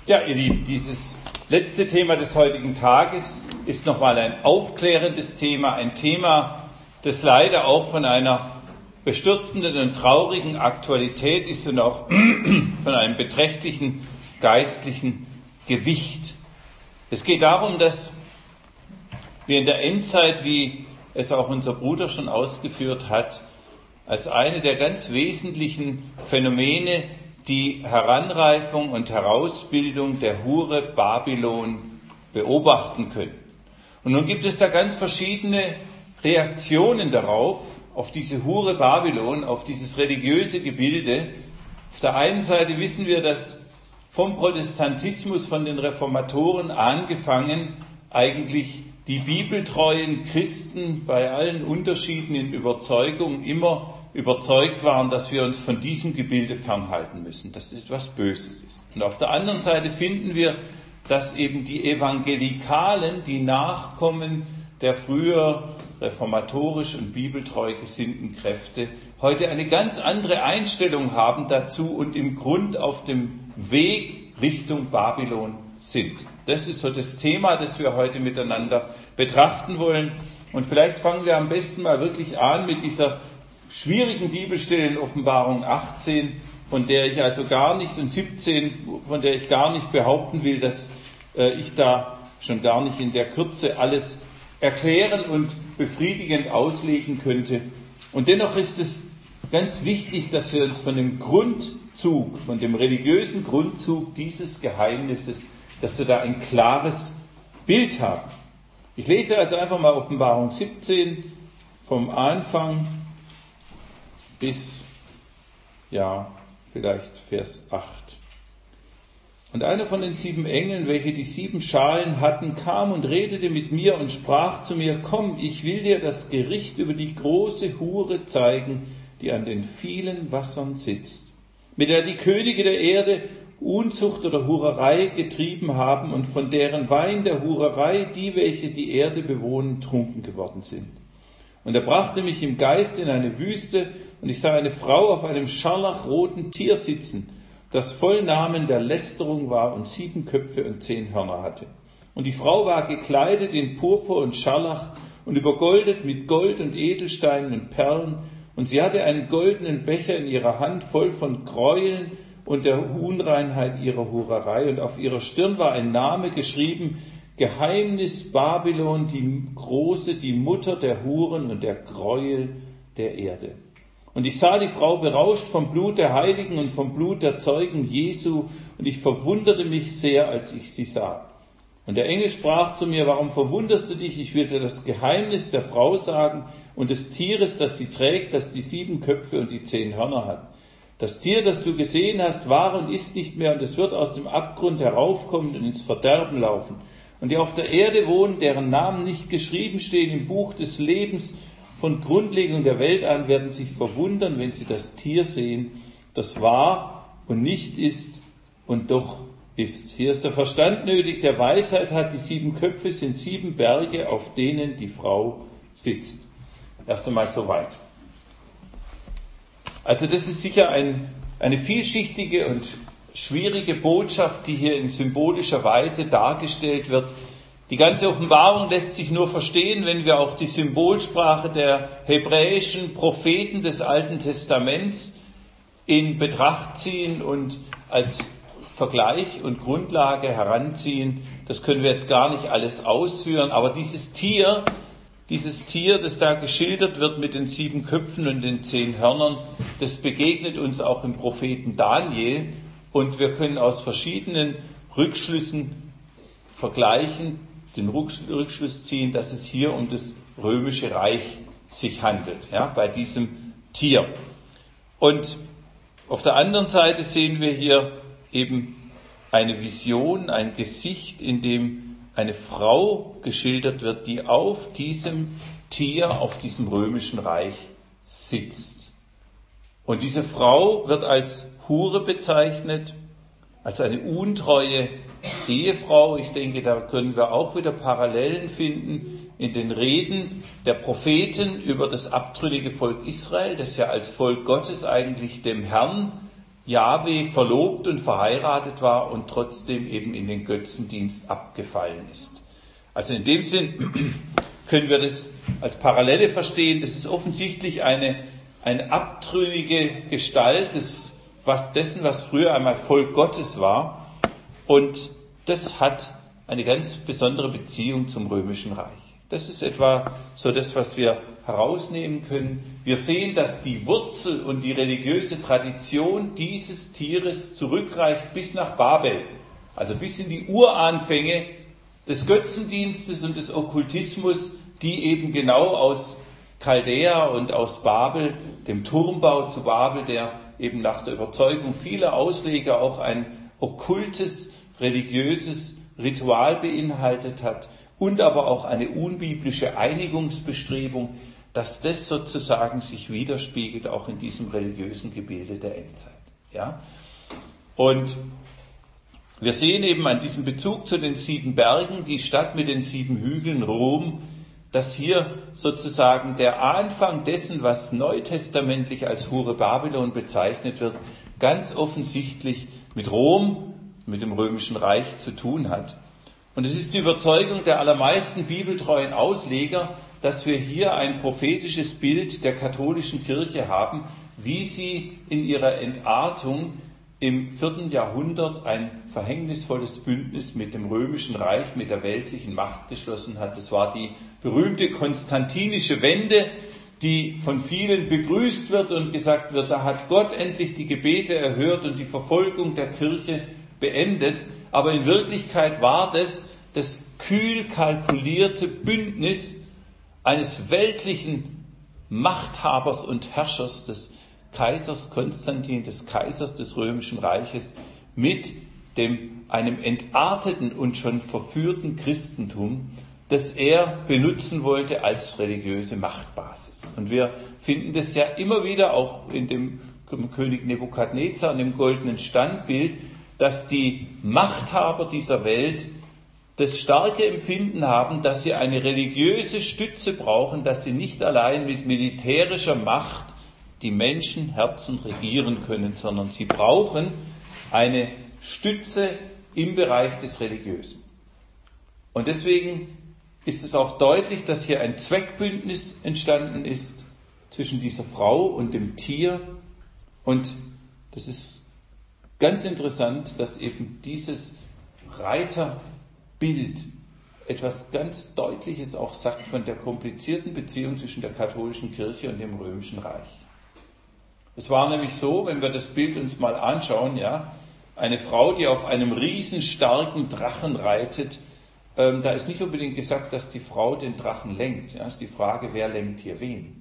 Ja, ihr Lieben, dieses letzte Thema des heutigen Tages ist nochmal ein aufklärendes Thema, ein Thema, das leider auch von einer bestürzenden und traurigen Aktualität ist und auch von einem beträchtlichen geistlichen Gewicht. Es geht darum, dass wir in der Endzeit, wie es auch unser Bruder schon ausgeführt hat, als eine der ganz wesentlichen Phänomene die Heranreifung und Herausbildung der Hure Babylon beobachten können. Und nun gibt es da ganz verschiedene Reaktionen darauf, auf diese Hure Babylon, auf dieses religiöse Gebilde. Auf der einen Seite wissen wir, dass vom Protestantismus, von den Reformatoren angefangen, eigentlich die bibeltreuen Christen bei allen Unterschieden in Überzeugung immer überzeugt waren, dass wir uns von diesem Gebilde fernhalten müssen, dass es etwas Böses ist. Und auf der anderen Seite finden wir, dass eben die Evangelikalen, die Nachkommen der früher reformatorisch und bibeltreu gesinnten Kräfte, heute eine ganz andere Einstellung haben dazu und im Grund auf dem Weg Richtung Babylon sind. Das ist so das Thema, das wir heute miteinander betrachten wollen. Und vielleicht fangen wir am besten mal wirklich an mit dieser schwierigen Bibelstelle in Offenbarung 18, von der ich also gar nicht, und 17, von der ich gar nicht behaupten will, dass ich da schon gar nicht in der Kürze alles erklären und befriedigend auslegen könnte. Und dennoch ist es ganz wichtig, dass wir uns von dem Grundzug, von dem religiösen Grundzug dieses Geheimnisses, dass wir da ein klares Bild haben. Ich lese also einfach mal Offenbarung 17 vom Anfang bis, vielleicht Vers 8. Und einer von den 7 Engeln, welche die 7 Schalen hatten, kam und redete mit mir und sprach zu mir: Komm, ich will dir das Gericht über die große Hure zeigen, die an den vielen Wassern sitzt, mit der die Könige der Erde Unzucht oder Hurerei getrieben haben und von deren Wein der Hurerei die, welche die Erde bewohnen, trunken geworden sind. Und er brachte mich im Geist in eine Wüste, und ich sah eine Frau auf einem scharlachroten Tier sitzen, das voll Namen der Lästerung war und 7 Köpfe und 10 Hörner hatte. Und die Frau war gekleidet in Purpur und Scharlach und übergoldet mit Gold und Edelsteinen und Perlen, und sie hatte einen goldenen Becher in ihrer Hand voll von Gräueln und der Unreinheit ihrer Hurerei, und auf ihrer Stirn war ein Name geschrieben: Geheimnis Babylon, die große, die Mutter der Huren und der Gräuel der Erde. Und ich sah die Frau berauscht vom Blut der Heiligen und vom Blut der Zeugen Jesu, und ich verwunderte mich sehr, als ich sie sah. Und der Engel sprach zu mir: Warum verwunderst du dich? Ich will dir das Geheimnis der Frau sagen und des Tieres, das sie trägt, das die 7 Köpfe und die 10 Hörner hat. Das Tier, das du gesehen hast, war und ist nicht mehr, und es wird aus dem Abgrund heraufkommen und ins Verderben laufen. Und die auf der Erde wohnen, deren Namen nicht geschrieben stehen im Buch des Lebens von Grundlegung der Welt an, werden sich verwundern, wenn sie das Tier sehen, das war und nicht ist und doch ist. Hier ist der Verstand nötig, der Weisheit hat. Die 7 Köpfe sind 7 Berge, auf denen die Frau sitzt. Erst einmal soweit. Also das ist sicher eine vielschichtige und schwierige Botschaft, die hier in symbolischer Weise dargestellt wird. Die ganze Offenbarung lässt sich nur verstehen, wenn wir auch die Symbolsprache der hebräischen Propheten des Alten Testaments in Betracht ziehen und als Vergleich und Grundlage heranziehen. Das können wir jetzt gar nicht alles ausführen, aber dieses Tier, das da geschildert wird mit den 7 Köpfen und den 10 Hörnern, das begegnet uns auch im Propheten Daniel, und wir können aus verschiedenen Rückschlüssen vergleichen, den Rückschluss ziehen, dass es hier um das römische Reich sich handelt, bei diesem Tier. Und auf der anderen Seite sehen wir hier eben eine Vision, ein Gesicht, in dem eine Frau geschildert wird, die auf diesem Tier, auf diesem römischen Reich sitzt. Und diese Frau wird als Hure bezeichnet, als eine untreue Ehefrau. Ich denke, da können wir auch wieder Parallelen finden in den Reden der Propheten über das abtrünnige Volk Israel, das ja als Volk Gottes eigentlich dem Herrn Jahwe verlobt und verheiratet war und trotzdem eben in den Götzendienst abgefallen ist. Also in dem Sinn können wir das als Parallele verstehen. Das ist offensichtlich eine abtrünnige Gestalt dessen, was früher einmal Volk Gottes war. Und das hat eine ganz besondere Beziehung zum Römischen Reich. Das ist etwa so das, was wir herausnehmen können. Wir sehen, dass die Wurzel und die religiöse Tradition dieses Tieres zurückreicht bis nach Babel, also bis in die Uranfänge des Götzendienstes und des Okkultismus, die eben genau aus Chaldea und aus Babel, dem Turmbau zu Babel, der eben nach der Überzeugung vieler Ausleger auch ein okkultes, religiöses Ritual beinhaltet hat und aber auch eine unbiblische Einigungsbestrebung, dass das sozusagen sich widerspiegelt auch in diesem religiösen Gebilde der Endzeit. Ja? Und wir sehen eben an diesem Bezug zu den 7 Bergen, die Stadt mit den 7 Hügeln, Rom, dass hier sozusagen der Anfang dessen, was neutestamentlich als Hure Babylon bezeichnet wird, ganz offensichtlich mit Rom, mit dem Römischen Reich zu tun hat. Und es ist die Überzeugung der allermeisten bibeltreuen Ausleger, dass wir hier ein prophetisches Bild der katholischen Kirche haben, wie sie in ihrer Entartung im 4. Jahrhundert ein verhängnisvolles Bündnis mit dem Römischen Reich, mit der weltlichen Macht geschlossen hat. Das war die berühmte konstantinische Wende, die von vielen begrüßt wird und gesagt wird, da hat Gott endlich die Gebete erhört und die Verfolgung der Kirche beendet. Aber in Wirklichkeit war das kühl kalkulierte Bündnis eines weltlichen Machthabers und Herrschers, des Kaisers Konstantin, des Kaisers des Römischen Reiches, mit einem entarteten und schon verführten Christentum, das er benutzen wollte als religiöse Machtbasis. Und wir finden das ja immer wieder auch in dem König Nebukadnezar und dem goldenen Standbild, dass die Machthaber dieser Welt das starke Empfinden haben, dass sie eine religiöse Stütze brauchen, dass sie nicht allein mit militärischer Macht die Menschenherzen regieren können, sondern sie brauchen eine Stütze im Bereich des Religiösen. Und deswegen ist es auch deutlich, dass hier ein Zweckbündnis entstanden ist zwischen dieser Frau und dem Tier. Und das ist ganz interessant, dass eben dieses Reiterbild etwas ganz Deutliches auch sagt von der komplizierten Beziehung zwischen der katholischen Kirche und dem Römischen Reich. Es war nämlich so, wenn wir das Bild uns mal anschauen, ja, eine Frau, die auf einem riesenstarken Drachen reitet, da ist nicht unbedingt gesagt, dass die Frau den Drachen lenkt. Ja, ist die Frage, wer lenkt hier wen?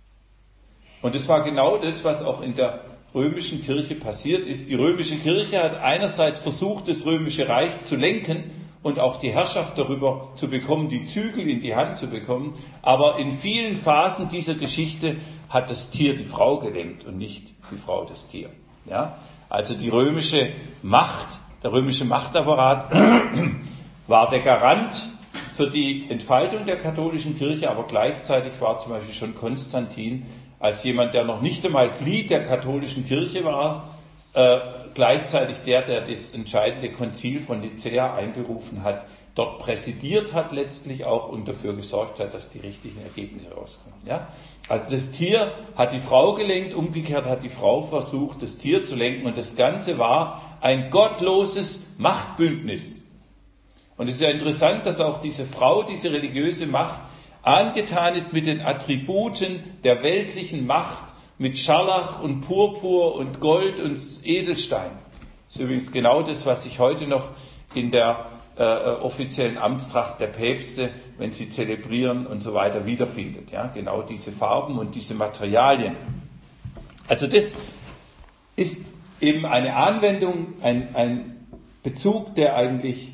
Und das war genau das, was auch in der römischen Kirche passiert ist. Die römische Kirche hat einerseits versucht, das römische Reich zu lenken und auch die Herrschaft darüber zu bekommen, die Zügel in die Hand zu bekommen. Aber in vielen Phasen dieser Geschichte hat das Tier die Frau gelenkt und nicht die Frau das Tier. Ja? Also die römische Macht, der römische Machtapparat war der Garant für die Entfaltung der katholischen Kirche, aber gleichzeitig war zum Beispiel schon Konstantin als jemand, der noch nicht einmal Glied der katholischen Kirche war, gleichzeitig der das entscheidende Konzil von Nicäa einberufen hat, dort präsidiert hat letztlich auch und dafür gesorgt hat, dass die richtigen Ergebnisse rauskommen. Ja? Also das Tier hat die Frau gelenkt, umgekehrt hat die Frau versucht, das Tier zu lenken und das Ganze war ein gottloses Machtbündnis. Und es ist ja interessant, dass auch diese Frau, diese religiöse Macht, angetan ist mit den Attributen der weltlichen Macht, mit Scharlach und Purpur und Gold und Edelstein. Das ist übrigens genau das, was sich heute noch in der offiziellen Amtstracht der Päpste, wenn sie zelebrieren und so weiter, wiederfindet. Ja, genau diese Farben und diese Materialien. Also das ist eben eine Anwendung, ein Bezug, der eigentlich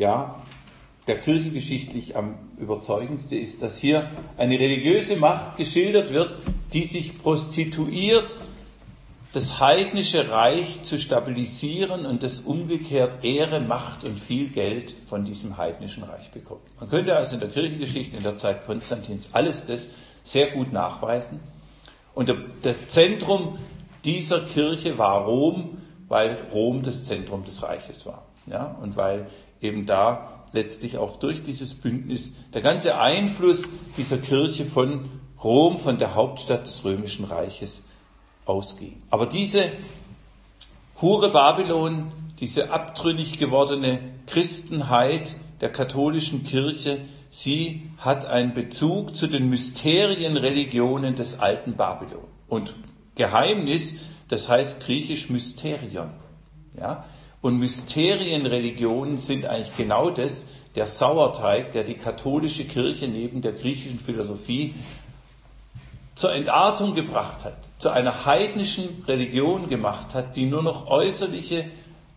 der kirchengeschichtlich am überzeugendste ist, dass hier eine religiöse Macht geschildert wird, die sich prostituiert, das heidnische Reich zu stabilisieren und das umgekehrt Ehre, Macht und viel Geld von diesem heidnischen Reich bekommt. Man könnte also in der Kirchengeschichte in der Zeit Konstantins alles das sehr gut nachweisen. Und das Zentrum dieser Kirche war Rom, weil Rom das Zentrum des Reiches war. Ja, und weil eben da letztlich auch durch dieses Bündnis der ganze Einfluss dieser Kirche von Rom, von der Hauptstadt des Römischen Reiches, ausging. Aber diese Hure Babylon, diese abtrünnig gewordene Christenheit der katholischen Kirche, sie hat einen Bezug zu den Mysterienreligionen des alten Babylon. Und Geheimnis, das heißt griechisch Mysterion. Ja? Und Mysterienreligionen sind eigentlich genau das, der Sauerteig, der die katholische Kirche neben der griechischen Philosophie zur Entartung gebracht hat, zu einer heidnischen Religion gemacht hat, die nur noch äußerliche,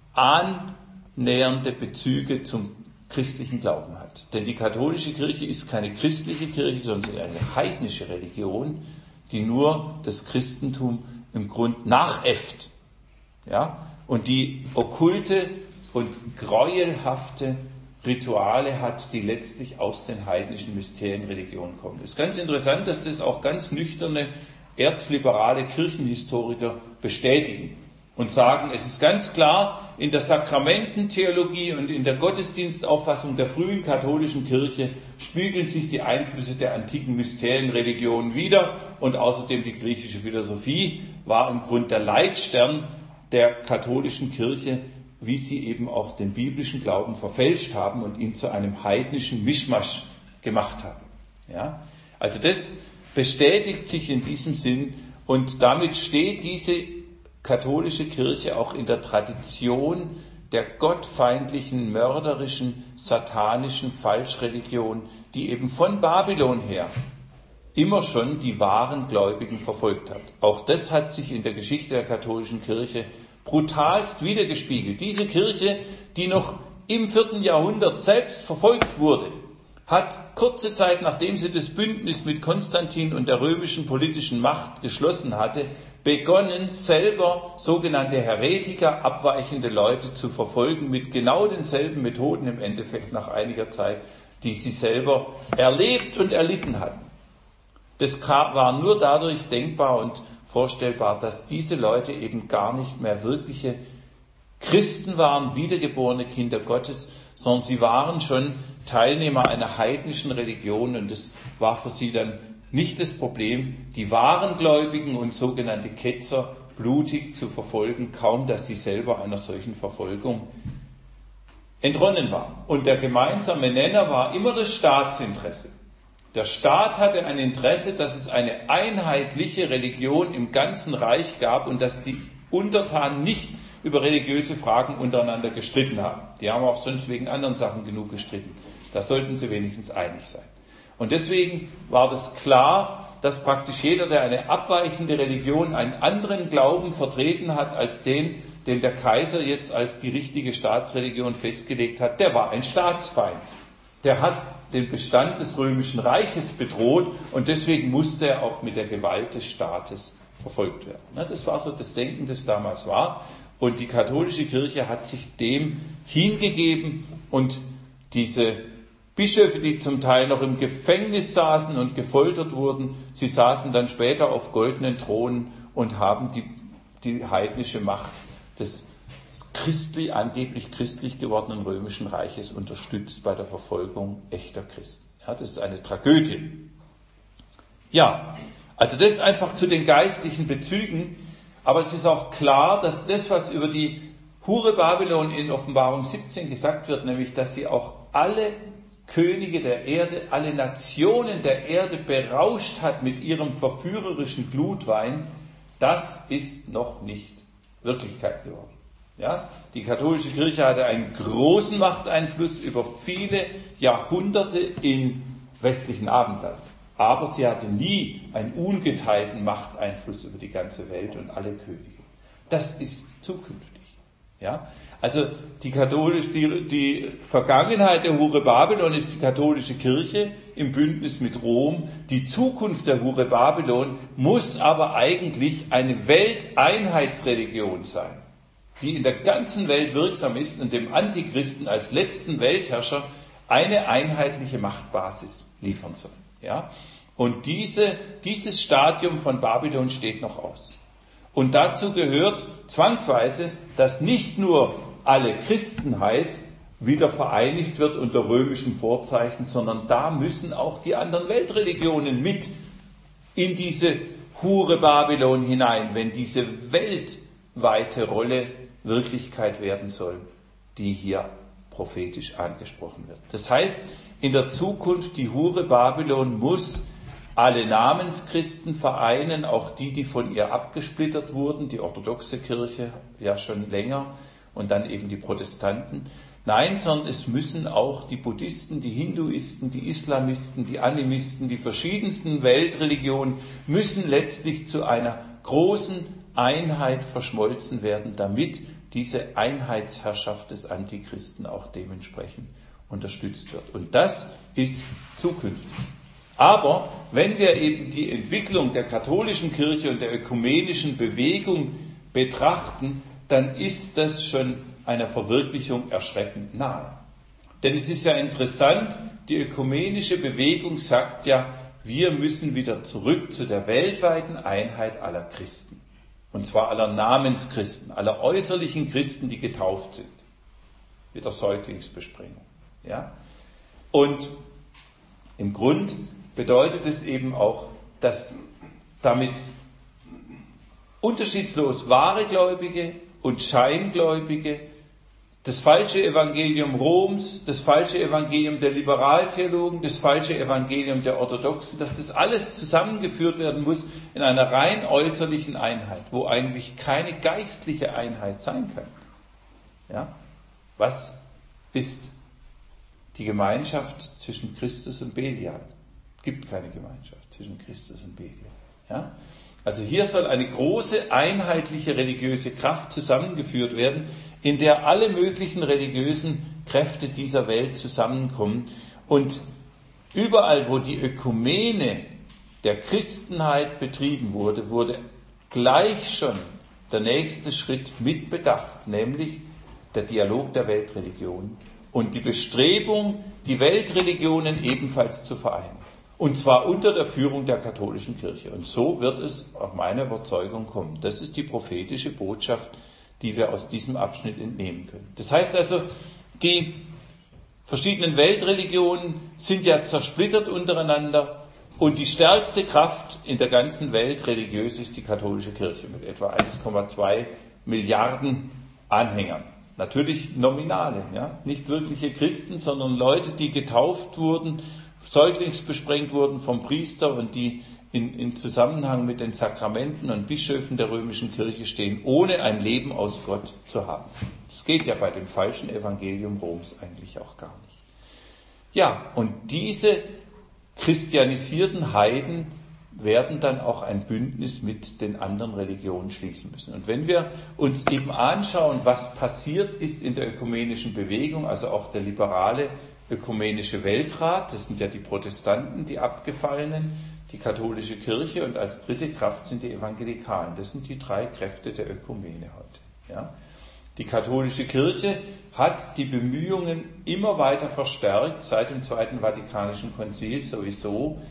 annähernde Bezüge zum christlichen Glauben hat. Denn die katholische Kirche ist keine christliche Kirche, sondern eine heidnische Religion, die nur das Christentum im Grund nachäfft. Ja? Und die okkulte und gräuelhafte Rituale hat, die letztlich aus den heidnischen Mysterienreligionen kommen. Es ist ganz interessant, dass das auch ganz nüchterne, erzliberale Kirchenhistoriker bestätigen und sagen, es ist ganz klar, in der Sakramententheologie und in der Gottesdienstauffassung der frühen katholischen Kirche spiegeln sich die Einflüsse der antiken Mysterienreligionen wider und außerdem die griechische Philosophie war im Grunde der Leitstern der katholischen Kirche, wie sie eben auch den biblischen Glauben verfälscht haben und ihn zu einem heidnischen Mischmasch gemacht haben. Ja? Also das bestätigt sich in diesem Sinn und damit steht diese katholische Kirche auch in der Tradition der gottfeindlichen, mörderischen, satanischen Falschreligion, die eben von Babylon her immer schon die wahren Gläubigen verfolgt hat. Auch das hat sich in der Geschichte der katholischen Kirche brutalst wiedergespiegelt. Diese Kirche, die noch im 4. Jahrhundert selbst verfolgt wurde, hat kurze Zeit, nachdem sie das Bündnis mit Konstantin und der römischen politischen Macht geschlossen hatte, begonnen, selber sogenannte Heretiker, abweichende Leute zu verfolgen, mit genau denselben Methoden im Endeffekt nach einiger Zeit, die sie selber erlebt und erlitten hatten. Das war nur dadurch denkbar und vorstellbar, dass diese Leute eben gar nicht mehr wirkliche Christen waren, wiedergeborene Kinder Gottes, sondern sie waren schon Teilnehmer einer heidnischen Religion und es war für sie dann nicht das Problem, die wahren Gläubigen und sogenannte Ketzer blutig zu verfolgen, kaum dass sie selber einer solchen Verfolgung entronnen waren. Und der gemeinsame Nenner war immer das Staatsinteresse. Der Staat hatte ein Interesse, dass es eine einheitliche Religion im ganzen Reich gab und dass die Untertanen nicht über religiöse Fragen untereinander gestritten haben. Die haben auch sonst wegen anderen Sachen genug gestritten. Da sollten sie wenigstens einig sein. Und deswegen war das klar, dass praktisch jeder, der eine abweichende Religion, einen anderen Glauben vertreten hat als den der Kaiser jetzt als die richtige Staatsreligion festgelegt hat, der war ein Staatsfeind. Der hat den Bestand des Römischen Reiches bedroht und deswegen musste er auch mit der Gewalt des Staates verfolgt werden. Das war so das Denken, das damals war. Und die katholische Kirche hat sich dem hingegeben und diese Bischöfe, die zum Teil noch im Gefängnis saßen und gefoltert wurden, sie saßen dann später auf goldenen Thronen und haben die heidnische Macht des angeblich christlich gewordenen Römischen Reiches unterstützt bei der Verfolgung echter Christen. Ja, das ist eine Tragödie. Ja, also das einfach zu den geistlichen Bezügen, aber es ist auch klar, dass das, was über die Hure Babylon in Offenbarung 17 gesagt wird, nämlich, dass sie auch alle Könige der Erde, alle Nationen der Erde berauscht hat mit ihrem verführerischen Glutwein, das ist noch nicht Wirklichkeit geworden. Ja, die katholische Kirche hatte einen großen Machteinfluss über viele Jahrhunderte im westlichen Abendland. Aber sie hatte nie einen ungeteilten Machteinfluss über die ganze Welt und alle Könige. Das ist zukünftig. Ja, also die Vergangenheit der Hure Babylon ist die katholische Kirche im Bündnis mit Rom. Die Zukunft der Hure Babylon muss aber eigentlich eine Welteinheitsreligion sein, die in der ganzen Welt wirksam ist und dem Antichristen als letzten Weltherrscher eine einheitliche Machtbasis liefern soll. Ja? Und dieses Stadium von Babylon steht noch aus. Und dazu gehört zwangsweise, dass nicht nur alle Christenheit wieder vereinigt wird unter römischen Vorzeichen, sondern da müssen auch die anderen Weltreligionen mit in diese Hure Babylon hinein, wenn diese weltweite Rolle Wirklichkeit werden soll, die hier prophetisch angesprochen wird. Das heißt, in der Zukunft, die Hure Babylon muss alle Namenschristen vereinen, auch die von ihr abgesplittert wurden, die orthodoxe Kirche ja schon länger und dann eben die Protestanten. Nein, sondern es müssen auch die Buddhisten, die Hinduisten, die Islamisten, die Animisten, die verschiedensten Weltreligionen müssen letztlich zu einer großen Einheit verschmolzen werden, damit diese Einheitsherrschaft des Antichristen auch dementsprechend unterstützt wird. Und das ist zukünftig. Aber wenn wir eben die Entwicklung der katholischen Kirche und der ökumenischen Bewegung betrachten, dann ist das schon einer Verwirklichung erschreckend nahe. Denn es ist ja interessant, die ökumenische Bewegung sagt ja, wir müssen wieder zurück zu der weltweiten Einheit aller Christen. Und zwar aller Namenschristen, aller äußerlichen Christen, die getauft sind. Mit der Säuglingsbesprengung. Ja? Und im Grund bedeutet es eben auch, dass damit unterschiedslos wahre Gläubige und Scheingläubige das falsche Evangelium Roms, das falsche Evangelium der Liberaltheologen, das falsche Evangelium der Orthodoxen, dass das alles zusammengeführt werden muss in einer rein äußerlichen Einheit, wo eigentlich keine geistliche Einheit sein kann. Ja? Was ist die Gemeinschaft zwischen Christus und Belial? Es gibt keine Gemeinschaft zwischen Christus und Belial. Ja? Also hier soll eine große, einheitliche religiöse Kraft zusammengeführt werden, in der alle möglichen religiösen Kräfte dieser Welt zusammenkommen. Und überall, wo die Ökumene der Christenheit betrieben wurde, wurde gleich schon der nächste Schritt mitbedacht, nämlich der Dialog der Weltreligionen und die Bestrebung, die Weltreligionen ebenfalls zu vereinen. Und zwar unter der Führung der katholischen Kirche. Und so wird es nach meiner Überzeugung kommen. Das ist die prophetische Botschaft, die wir aus diesem Abschnitt entnehmen können. Das heißt also, die verschiedenen Weltreligionen sind ja zersplittert untereinander und die stärkste Kraft in der ganzen Welt religiös ist die katholische Kirche mit etwa 1,2 Milliarden Anhängern. Natürlich Nominale, ja? Nicht wirkliche Christen, sondern Leute, die getauft wurden, säuglingsbesprengt wurden vom Priester und die in Zusammenhang mit den Sakramenten und Bischöfen der römischen Kirche stehen, ohne ein Leben aus Gott zu haben. Das geht ja bei dem falschen Evangelium Roms eigentlich auch gar nicht. Ja, und diese christianisierten Heiden werden dann auch ein Bündnis mit den anderen Religionen schließen müssen. Und wenn wir uns eben anschauen, was passiert ist in der ökumenischen Bewegung, also auch der liberale ökumenische Weltrat, das sind ja die Protestanten, die Abgefallenen, die katholische Kirche und als dritte Kraft sind die Evangelikalen. Das sind die drei Kräfte der Ökumene heute. Ja? Die katholische Kirche hat die Bemühungen immer weiter verstärkt, seit dem Zweiten Vatikanischen Konzil sowieso,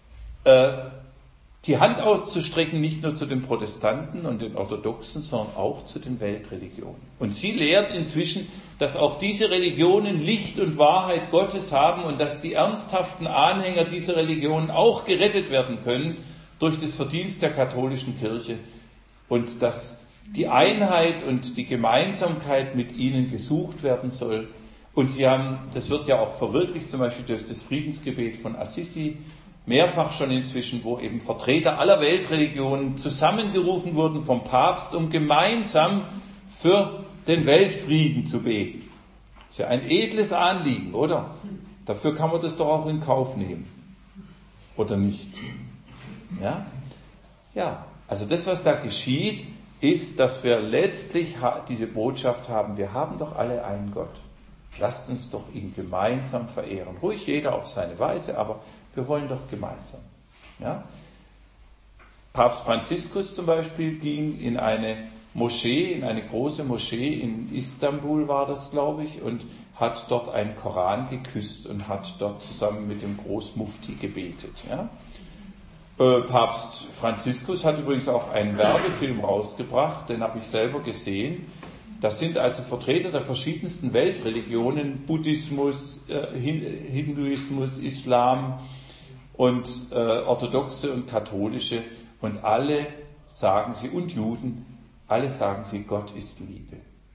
die Hand auszustrecken, nicht nur zu den Protestanten und den Orthodoxen, sondern auch zu den Weltreligionen. Und sie lehrt inzwischen, dass auch diese Religionen Licht und Wahrheit Gottes haben und dass die ernsthaften Anhänger dieser Religionen auch gerettet werden können durch das Verdienst der katholischen Kirche und dass die Einheit und die Gemeinsamkeit mit ihnen gesucht werden soll. Und sie haben, das wird ja auch verwirklicht, zum Beispiel durch das Friedensgebet von Assisi, mehrfach schon inzwischen, wo eben Vertreter aller Weltreligionen zusammengerufen wurden vom Papst, um gemeinsam für den Weltfrieden zu beten. Das ist ja ein edles Anliegen, oder? Dafür kann man das doch auch in Kauf nehmen. Oder nicht? Ja? Ja, also das, was da geschieht, ist, dass wir letztlich diese Botschaft haben, wir haben doch alle einen Gott. Lasst uns doch ihn gemeinsam verehren. Ruhig jeder auf seine Weise, aber wir wollen doch gemeinsam. Ja? Papst Franziskus zum Beispiel ging in eine Moschee, in eine große Moschee in Istanbul war das, glaube ich, und hat dort einen Koran geküsst und hat dort zusammen mit dem Großmufti gebetet. Ja? Papst Franziskus hat übrigens auch einen Werbefilm rausgebracht, den habe ich selber gesehen. Das sind also Vertreter der verschiedensten Weltreligionen, Buddhismus, Hinduismus, Islam und orthodoxe und katholische, und alle sagen sie, und Juden, alle sagen sie, Gott ist Liebe.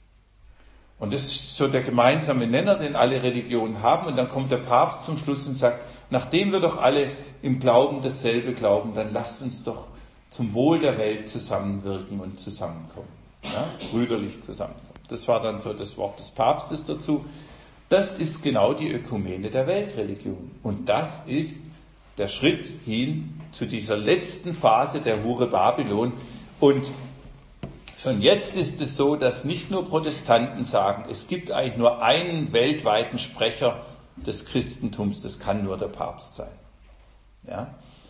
Und das ist so der gemeinsame Nenner, den alle Religionen haben. Und dann kommt der Papst zum Schluss und sagt, nachdem wir doch alle im Glauben dasselbe glauben, dann lasst uns doch zum Wohl der Welt zusammenwirken und zusammenkommen. Ja, brüderlich zusammenkommen. Das war dann so das Wort des Papstes dazu. Das ist genau die Ökumene der Weltreligion. Und das ist der Schritt hin zu dieser letzten Phase der Hure Babylon. Und schon jetzt ist es so, dass nicht nur Protestanten sagen, es gibt eigentlich nur einen weltweiten Sprecher des Christentums, das kann nur der Papst sein. Ja?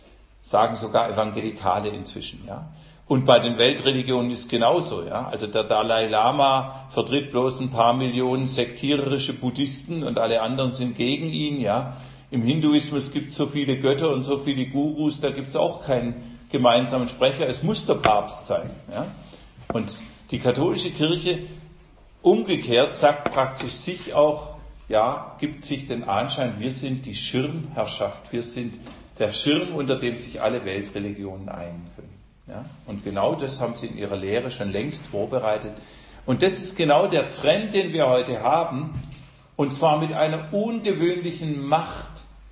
Sagen sogar Evangelikale inzwischen. Ja? Und bei den Weltreligionen ist es genauso. Ja? Also der Dalai Lama vertritt bloß ein paar Millionen sektiererische Buddhisten und alle anderen sind gegen ihn. Ja? Im Hinduismus gibt es so viele Götter und so viele Gurus, da gibt es auch keinen gemeinsamen Sprecher. Es muss der Papst sein. Ja? Und die katholische Kirche umgekehrt sagt praktisch sich auch, ja, gibt sich den Anschein, wir sind die Schirmherrschaft, wir sind der Schirm, unter dem sich alle Weltreligionen einigen können. Ja? Und genau das haben sie in ihrer Lehre schon längst vorbereitet. Und das ist genau der Trend, den wir heute haben, und zwar mit einer ungewöhnlichen Macht,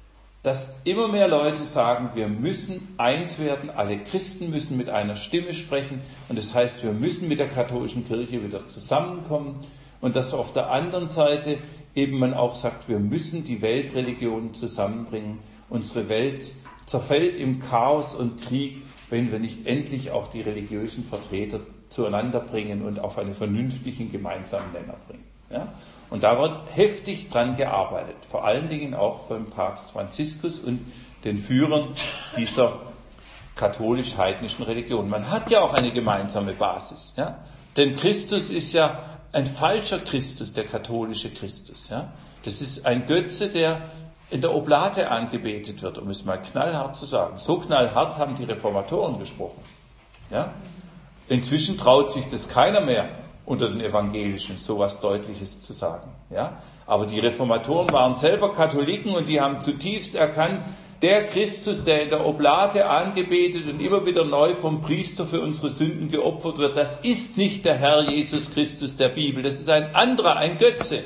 dass immer mehr Leute sagen, wir müssen eins werden, alle Christen müssen mit einer Stimme sprechen, und das heißt, wir müssen mit der katholischen Kirche wieder zusammenkommen, und dass auf der anderen Seite eben man auch sagt, wir müssen die Weltreligionen zusammenbringen. Unsere Welt zerfällt im Chaos und Krieg, wenn wir nicht endlich auch die religiösen Vertreter zueinander bringen und auf einen vernünftigen gemeinsamen Nenner bringen. Ja? Und da wird heftig dran gearbeitet, vor allen Dingen auch vom Papst Franziskus und den Führern dieser katholisch-heidnischen Religion. Man hat ja auch eine gemeinsame Basis. Ja? Denn Christus ist ja ein falscher Christus, der katholische Christus. Ja? Das ist ein Götze, der in der Oblate angebetet wird, um es mal knallhart zu sagen. So knallhart haben die Reformatoren gesprochen. Ja? Inzwischen traut sich das keiner mehr unter den Evangelischen, so etwas Deutliches zu sagen. Ja? Aber die Reformatoren waren selber Katholiken und die haben zutiefst erkannt, der Christus, der in der Oblate angebetet und immer wieder neu vom Priester für unsere Sünden geopfert wird, das ist nicht der Herr Jesus Christus der Bibel, das ist ein anderer, ein Götze.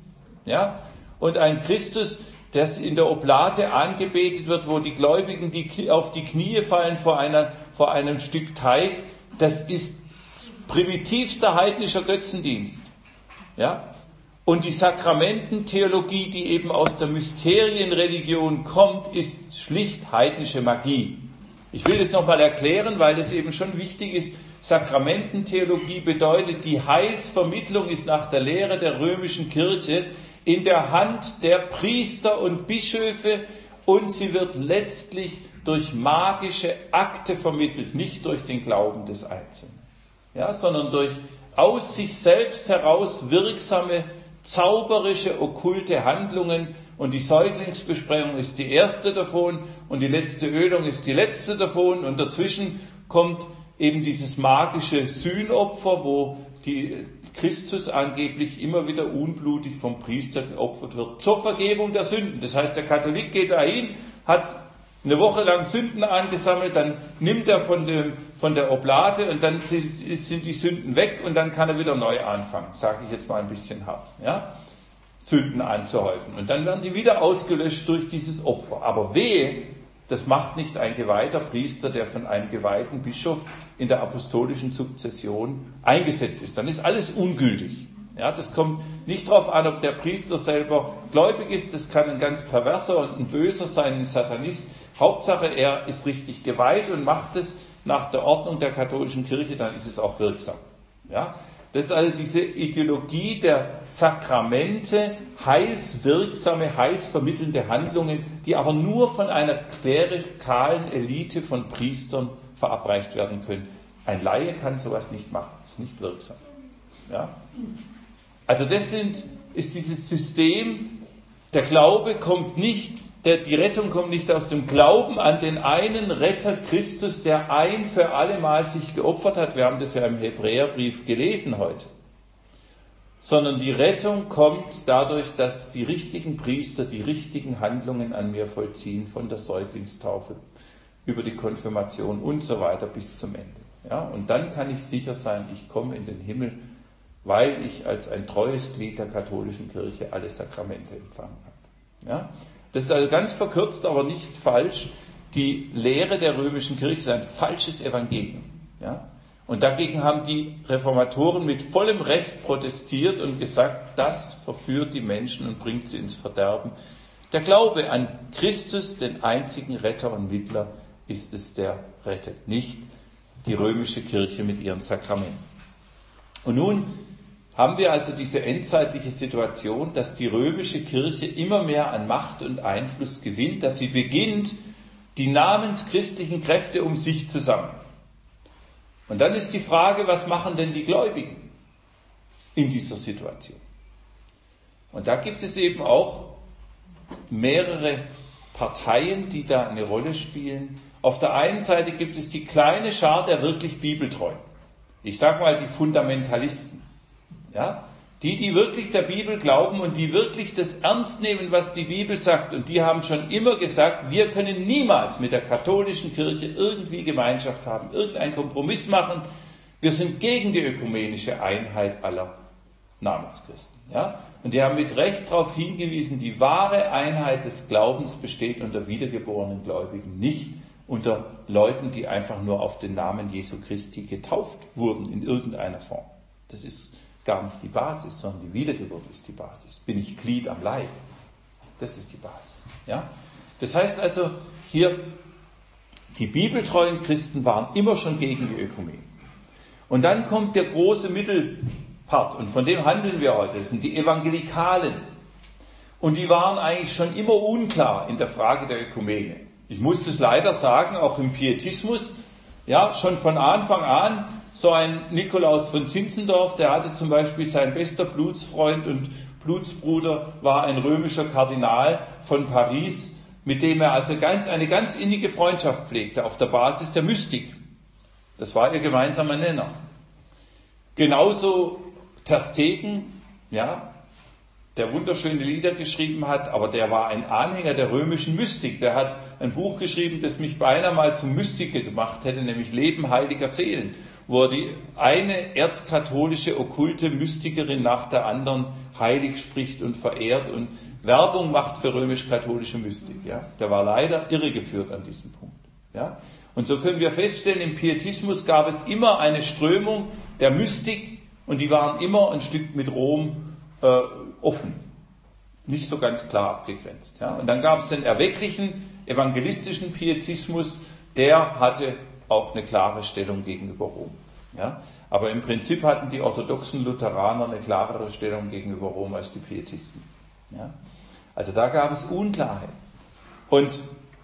Ja? Und ein Christus, der in der Oblate angebetet wird, wo die Gläubigen auf die Knie fallen vor einem Stück Teig, das ist primitivster heidnischer Götzendienst. Ja? Und die Sakramententheologie, die eben aus der Mysterienreligion kommt, ist schlicht heidnische Magie. Ich will das nochmal erklären, weil es eben schon wichtig ist. Sakramententheologie bedeutet, die Heilsvermittlung ist nach der Lehre der römischen Kirche in der Hand der Priester und Bischöfe, und sie wird letztlich durch magische Akte vermittelt, nicht durch den Glauben des Einzelnen, ja, sondern durch aus sich selbst heraus wirksame, zauberische, okkulte Handlungen. Und die Säuglingsbesprengung ist die erste davon und die letzte Ölung ist die letzte davon, und dazwischen kommt eben dieses magische Sühnopfer, wo die Christus angeblich immer wieder unblutig vom Priester geopfert wird zur Vergebung der Sünden. Das heißt, der Katholik geht dahin, hat eine Woche lang Sünden angesammelt, dann nimmt er von der Oblate und dann sind die Sünden weg und dann kann er wieder neu anfangen, sage ich jetzt mal ein bisschen hart, ja? Sünden anzuhäufen. Und dann werden die wieder ausgelöscht durch dieses Opfer. Aber wehe, das macht nicht ein geweihter Priester, der von einem geweihten Bischof in der apostolischen Sukzession eingesetzt ist. Dann ist alles ungültig. Ja, das kommt nicht darauf an, ob der Priester selber gläubig ist. Das kann ein ganz perverser und ein böser sein, ein Satanist. Hauptsache, er ist richtig geweiht und macht es nach der Ordnung der katholischen Kirche, dann ist es auch wirksam. Ja? Das ist also diese Ideologie der Sakramente, heilswirksame, heilsvermittelnde Handlungen, die aber nur von einer klerikalen Elite von Priestern verabreicht werden können. Ein Laie kann sowas nicht machen, das ist nicht wirksam. Ja? Also ist dieses System, der Glaube kommt nicht die Rettung kommt nicht aus dem Glauben an den einen Retter Christus, der ein für alle Mal sich geopfert hat. Wir haben das ja im Hebräerbrief gelesen heute. Sondern die Rettung kommt dadurch, dass die richtigen Priester die richtigen Handlungen an mir vollziehen, von der Säuglingstaufe über die Konfirmation und so weiter bis zum Ende. Ja, und dann kann ich sicher sein, ich komme in den Himmel, weil ich als ein treues Glied der katholischen Kirche alle Sakramente empfangen habe. Ja, das ist also ganz verkürzt, aber nicht falsch. Die Lehre der römischen Kirche ist ein falsches Evangelium. Ja? Und dagegen haben die Reformatoren mit vollem Recht protestiert und gesagt, das verführt die Menschen und bringt sie ins Verderben. Der Glaube an Christus, den einzigen Retter und Mittler, ist es, der rettet, nicht die römische Kirche mit ihren Sakramenten. Und nun haben wir also diese endzeitliche Situation, dass die römische Kirche immer mehr an Macht und Einfluss gewinnt, dass sie beginnt, die namenschristlichen Kräfte um sich zu sammeln. Und dann ist die Frage, was machen denn die Gläubigen in dieser Situation? Und da gibt es eben auch mehrere Parteien, die da eine Rolle spielen. Auf der einen Seite gibt es die kleine Schar der wirklich Bibeltreuen. Ich sage mal die Fundamentalisten. Ja? Die wirklich der Bibel glauben und die wirklich das ernst nehmen, was die Bibel sagt. Und die haben schon immer gesagt, wir können niemals mit der katholischen Kirche irgendwie Gemeinschaft haben, irgendeinen Kompromiss machen. Wir sind gegen die ökumenische Einheit aller Namenschristen. Ja? Und die haben mit Recht darauf hingewiesen, die wahre Einheit des Glaubens besteht unter wiedergeborenen Gläubigen, nicht unter Leuten, die einfach nur auf den Namen Jesu Christi getauft wurden in irgendeiner Form. Das ist gar nicht die Basis, sondern die Wiedergeburt ist die Basis. Bin ich Glied am Leib? Das ist die Basis. Ja? Das heißt also, hier, die bibeltreuen Christen waren immer schon gegen die Ökumene. Und dann kommt der große Mittelpart, und von dem handeln wir heute, das sind die Evangelikalen. Und die waren eigentlich schon immer unklar in der Frage der Ökumene. Ich muss es leider sagen, auch im Pietismus, ja, schon von Anfang an, so ein Nikolaus von Zinzendorf, der hatte zum Beispiel sein bester Blutsfreund und Blutsbruder war ein römischer Kardinal von Paris, mit dem er also eine ganz innige Freundschaft pflegte, auf der Basis der Mystik. Das war ihr gemeinsamer Nenner. Genauso Ter Stegen, ja, der wunderschöne Lieder geschrieben hat, aber der war ein Anhänger der römischen Mystik. Der hat ein Buch geschrieben, das mich beinahe mal zum Mystiker gemacht hätte, nämlich Leben heiliger Seelen, wo er die eine erzkatholische, okkulte Mystikerin nach der anderen heilig spricht und verehrt und Werbung macht für römisch-katholische Mystik. Ja? Der war leider irregeführt an diesem Punkt. Ja? Und so können wir feststellen, im Pietismus gab es immer eine Strömung der Mystik und die waren immer ein Stück mit Rom offen, nicht so ganz klar abgegrenzt. Ja? Und dann gab es den erwecklichen, evangelistischen Pietismus, der hatte auch eine klare Stellung gegenüber Rom. Ja? Aber im Prinzip hatten die orthodoxen Lutheraner eine klarere Stellung gegenüber Rom als die Pietisten. Ja? Also da gab es Unklarheit. Und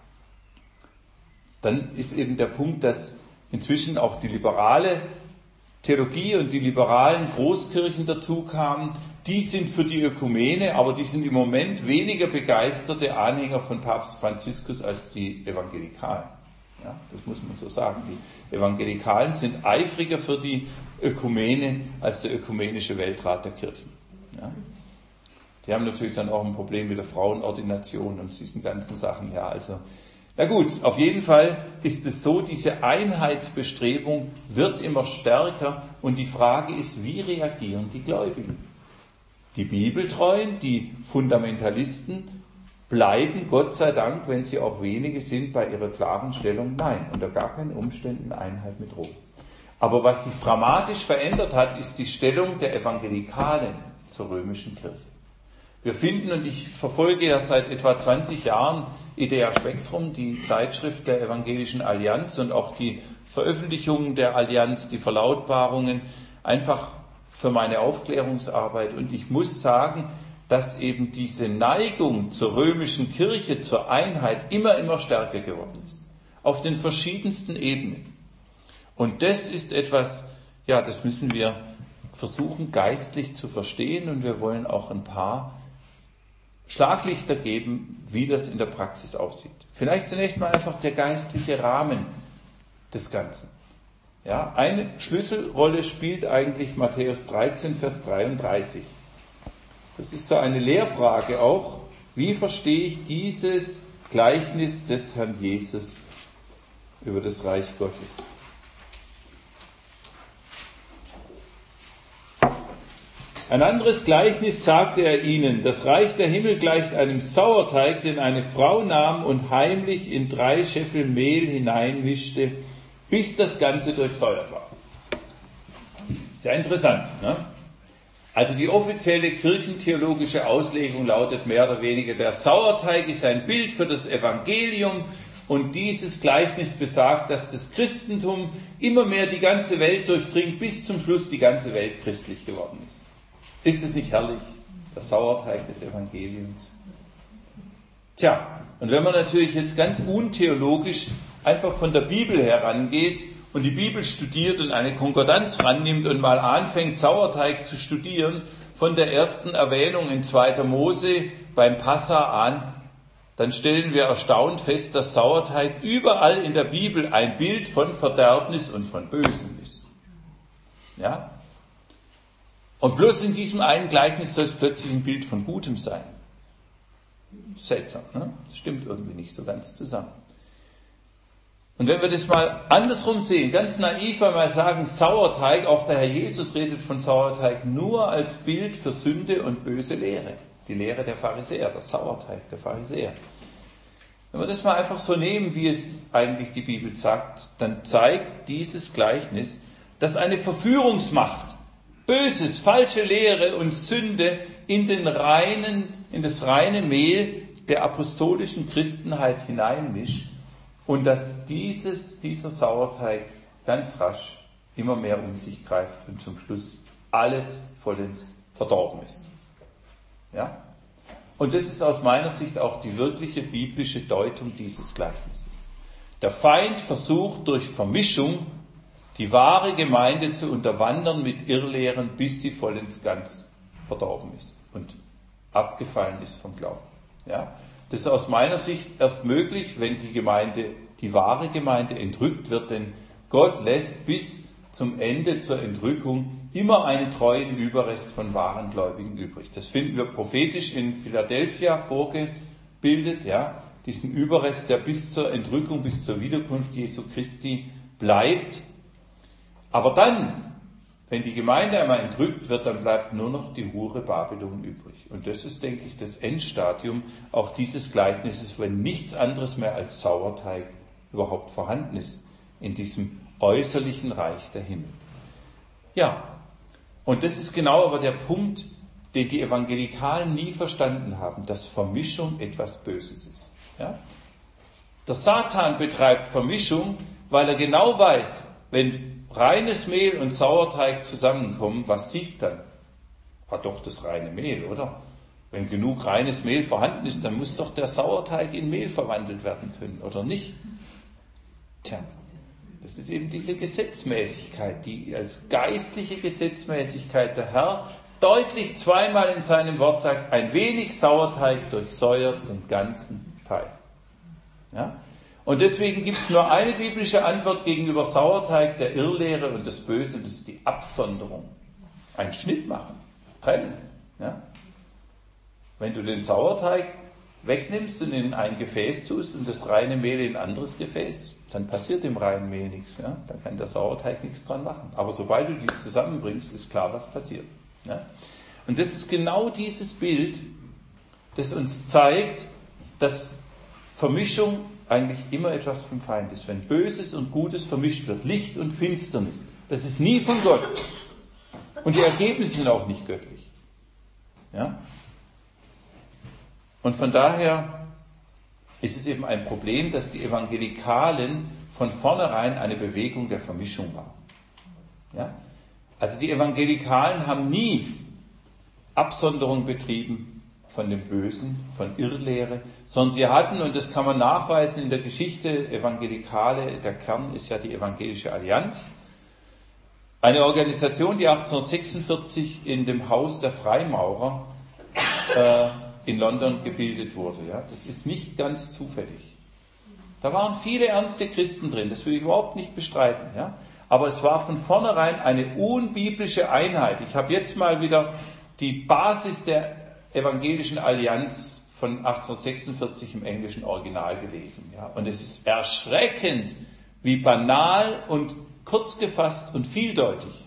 dann ist eben der Punkt, dass inzwischen auch die liberale Theologie und die liberalen Großkirchen dazu kamen. Die sind für die Ökumene, aber die sind im Moment weniger begeisterte Anhänger von Papst Franziskus als die Evangelikalen. Ja, das muss man so sagen. Die Evangelikalen sind eifriger für die Ökumene als der Ökumenische Weltrat der Kirchen. Ja. Die haben natürlich dann auch ein Problem mit der Frauenordination und diesen ganzen Sachen. Ja, also, na gut, auf jeden Fall ist es so, diese Einheitsbestrebung wird immer stärker und die Frage ist, wie reagieren die Gläubigen? Die Bibeltreuen, die Fundamentalisten bleiben, Gott sei Dank, wenn sie auch wenige sind, bei ihrer klaren Stellung, nein, unter gar keinen Umständen Einheit mit Rom. Aber was sich dramatisch verändert hat, ist die Stellung der Evangelikalen zur römischen Kirche. Wir finden, und ich verfolge ja seit etwa 20 Jahren Idea Spectrum, die Zeitschrift der Evangelischen Allianz und auch die Veröffentlichungen der Allianz, die Verlautbarungen, einfach für meine Aufklärungsarbeit. Und ich muss sagen, dass eben diese Neigung zur römischen Kirche, zur Einheit immer stärker geworden ist. Auf den verschiedensten Ebenen. Und das ist etwas, ja, das müssen wir versuchen geistlich zu verstehen und wir wollen auch ein paar Schlaglichter geben, wie das in der Praxis aussieht. Vielleicht zunächst mal einfach der geistliche Rahmen des Ganzen. Ja, eine Schlüsselrolle spielt eigentlich Matthäus 13, Vers 33. Das ist so eine Lehrfrage auch. Wie verstehe ich dieses Gleichnis des Herrn Jesus über das Reich Gottes? Ein anderes Gleichnis sagte er ihnen: Das Reich der Himmel gleicht einem Sauerteig, den eine Frau nahm und heimlich in 3 Scheffel Mehl hineinmischte, bis das Ganze durchsäuert war. Sehr interessant, ne? Also die offizielle kirchentheologische Auslegung lautet mehr oder weniger, der Sauerteig ist ein Bild für das Evangelium und dieses Gleichnis besagt, dass das Christentum immer mehr die ganze Welt durchdringt, bis zum Schluss die ganze Welt christlich geworden ist. Ist es nicht herrlich, der Sauerteig des Evangeliums? Tja, und wenn man natürlich jetzt ganz untheologisch einfach von der Bibel herangeht und die Bibel studiert und eine Konkordanz rannimmt und mal anfängt, Sauerteig zu studieren, von der ersten Erwähnung in 2. Mose beim Passa an, dann stellen wir erstaunt fest, dass Sauerteig überall in der Bibel ein Bild von Verderbnis und von Bösem ist. Ja? Und bloß in diesem einen Gleichnis soll es plötzlich ein Bild von Gutem sein. Seltsam, ne? Das stimmt irgendwie nicht so ganz zusammen. Und wenn wir das mal andersrum sehen, ganz naiv einmal sagen, Sauerteig, auch der Herr Jesus redet von Sauerteig nur als Bild für Sünde und böse Lehre. Die Lehre der Pharisäer, der Sauerteig der Pharisäer. Wenn wir das mal einfach so nehmen, wie es eigentlich die Bibel sagt, dann zeigt dieses Gleichnis, dass eine Verführungsmacht Böses, falsche Lehre und Sünde in das reine Mehl der apostolischen Christenheit hineinmischt und dass dieser Sauerteig ganz rasch immer mehr um sich greift und zum Schluss alles vollends verdorben ist. Ja? Und das ist aus meiner Sicht auch die wirkliche biblische Deutung dieses Gleichnisses. Der Feind versucht durch Vermischung die wahre Gemeinde zu unterwandern mit Irrlehren, bis sie vollends ganz verdorben ist und abgefallen ist vom Glauben. Ja? Das ist aus meiner Sicht erst möglich, wenn die wahre Gemeinde entrückt wird, denn Gott lässt bis zum Ende zur Entrückung immer einen treuen Überrest von wahren Gläubigen übrig. Das finden wir prophetisch in Philadelphia vorgebildet, ja? Diesen Überrest, der bis zur Entrückung, bis zur Wiederkunft Jesu Christi bleibt. Aber dann, wenn die Gemeinde einmal entrückt wird, dann bleibt nur noch die Hure Babylon übrig. Und das ist, denke ich, das Endstadium auch dieses Gleichnisses, wenn nichts anderes mehr als Sauerteig überhaupt vorhanden ist in diesem äußerlichen Reich der Himmel. Ja, und das ist genau aber der Punkt, den die Evangelikalen nie verstanden haben, dass Vermischung etwas Böses ist. Ja? Der Satan betreibt Vermischung, weil er genau weiß, wenn reines Mehl und Sauerteig zusammenkommen, was siegt dann? Doch das reine Mehl, oder? Wenn genug reines Mehl vorhanden ist, dann muss doch der Sauerteig in Mehl verwandelt werden können, oder nicht? Tja, das ist eben diese Gesetzmäßigkeit, die als geistliche Gesetzmäßigkeit der Herr deutlich zweimal in seinem Wort sagt, ein wenig Sauerteig durchsäuert den ganzen Teig. Ja? Und deswegen gibt es nur eine biblische Antwort gegenüber Sauerteig, der Irrlehre und des Bösen, das ist die Absonderung. Einen Schnitt machen, trennen. Ja? Wenn du den Sauerteig wegnimmst und in ein Gefäß tust und das reine Mehl in ein anderes Gefäß, dann passiert dem reinen Mehl nichts. Ja? Da kann der Sauerteig nichts dran machen. Aber sobald du die zusammenbringst, ist klar, was passiert. Ja? Und das ist genau dieses Bild, das uns zeigt, dass Vermischung eigentlich immer etwas vom Feind ist. Wenn Böses und Gutes vermischt wird, Licht und Finsternis, das ist nie von Gott. Und die Ergebnisse sind auch nicht göttlich. Ja? Und von daher ist es eben ein Problem, dass die Evangelikalen von vornherein eine Bewegung der Vermischung waren. Ja? Also die Evangelikalen haben nie Absonderung betrieben von dem Bösen, von Irrlehre, sondern sie hatten, und das kann man nachweisen in der Geschichte, Evangelikale, der Kern ist ja die Evangelische Allianz, eine Organisation, die 1846 in dem Haus der Freimaurer in London gebildet wurde. Ja? Das ist nicht ganz zufällig. Da waren viele ernste Christen drin, das will ich überhaupt nicht bestreiten. Ja? Aber es war von vornherein eine unbiblische Einheit. Ich habe jetzt mal wieder die Basis der Evangelischen Allianz von 1846 im englischen Original gelesen. Ja? Und es ist erschreckend, wie banal und kurz gefasst und vieldeutig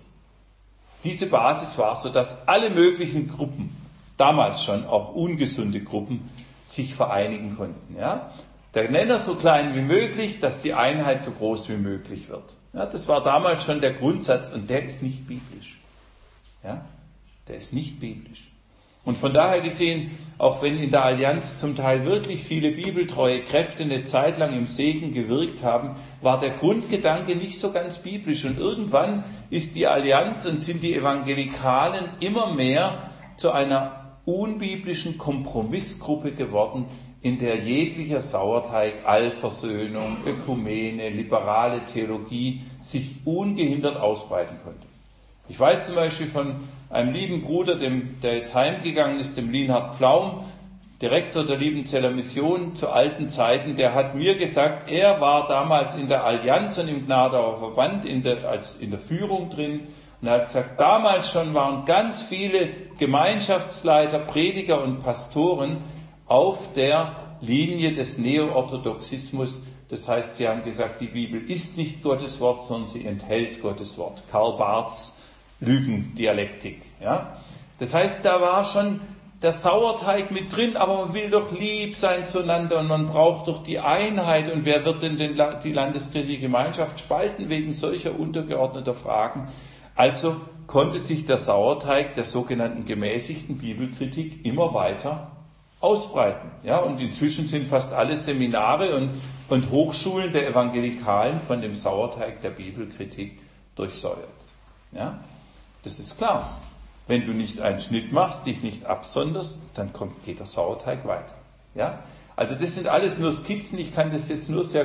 diese Basis war, sodass alle möglichen Gruppen, damals schon auch ungesunde Gruppen, sich vereinigen konnten. Ja? Der Nenner so klein wie möglich, dass die Einheit so groß wie möglich wird. Ja, das war damals schon der Grundsatz und der ist nicht biblisch. Ja? Der ist nicht biblisch. Und von daher gesehen, auch wenn in der Allianz zum Teil wirklich viele bibeltreue Kräfte eine Zeit lang im Segen gewirkt haben, war der Grundgedanke nicht so ganz biblisch. Und irgendwann ist die Allianz und sind die Evangelikalen immer mehr zu einer unbiblischen Kompromissgruppe geworden, in der jeglicher Sauerteig, Allversöhnung, Ökumene, liberale Theologie sich ungehindert ausbreiten konnte. Ich weiß zum Beispiel von einem lieben Bruder, der jetzt heimgegangen ist, dem Lienhard Pflaum, Direktor der Liebenzeller Mission zu alten Zeiten, der hat mir gesagt, er war damals in der Allianz und im Gnadauer Verband in der Führung drin und er hat gesagt, damals schon waren ganz viele Gemeinschaftsleiter, Prediger und Pastoren auf der Linie des Neo-Orthodoxismus. Das heißt, sie haben gesagt, die Bibel ist nicht Gottes Wort, sondern sie enthält Gottes Wort. Karl Barths Lügendialektik. Ja? Das heißt, da war schon der Sauerteig mit drin, aber man will doch lieb sein zueinander und man braucht doch die Einheit. Und wer wird denn die landeskirchliche Gemeinschaft spalten wegen solcher untergeordneter Fragen? Also konnte sich der Sauerteig der sogenannten gemäßigten Bibelkritik immer weiter ausbreiten. Ja? Und inzwischen sind fast alle Seminare und Hochschulen der Evangelikalen von dem Sauerteig der Bibelkritik durchsäuert. Ja? Das ist klar. Wenn du nicht einen Schnitt machst, dich nicht absonderst, dann geht der Sauerteig weiter. Ja? Also das sind alles nur Skizzen. Ich kann das jetzt nur sehr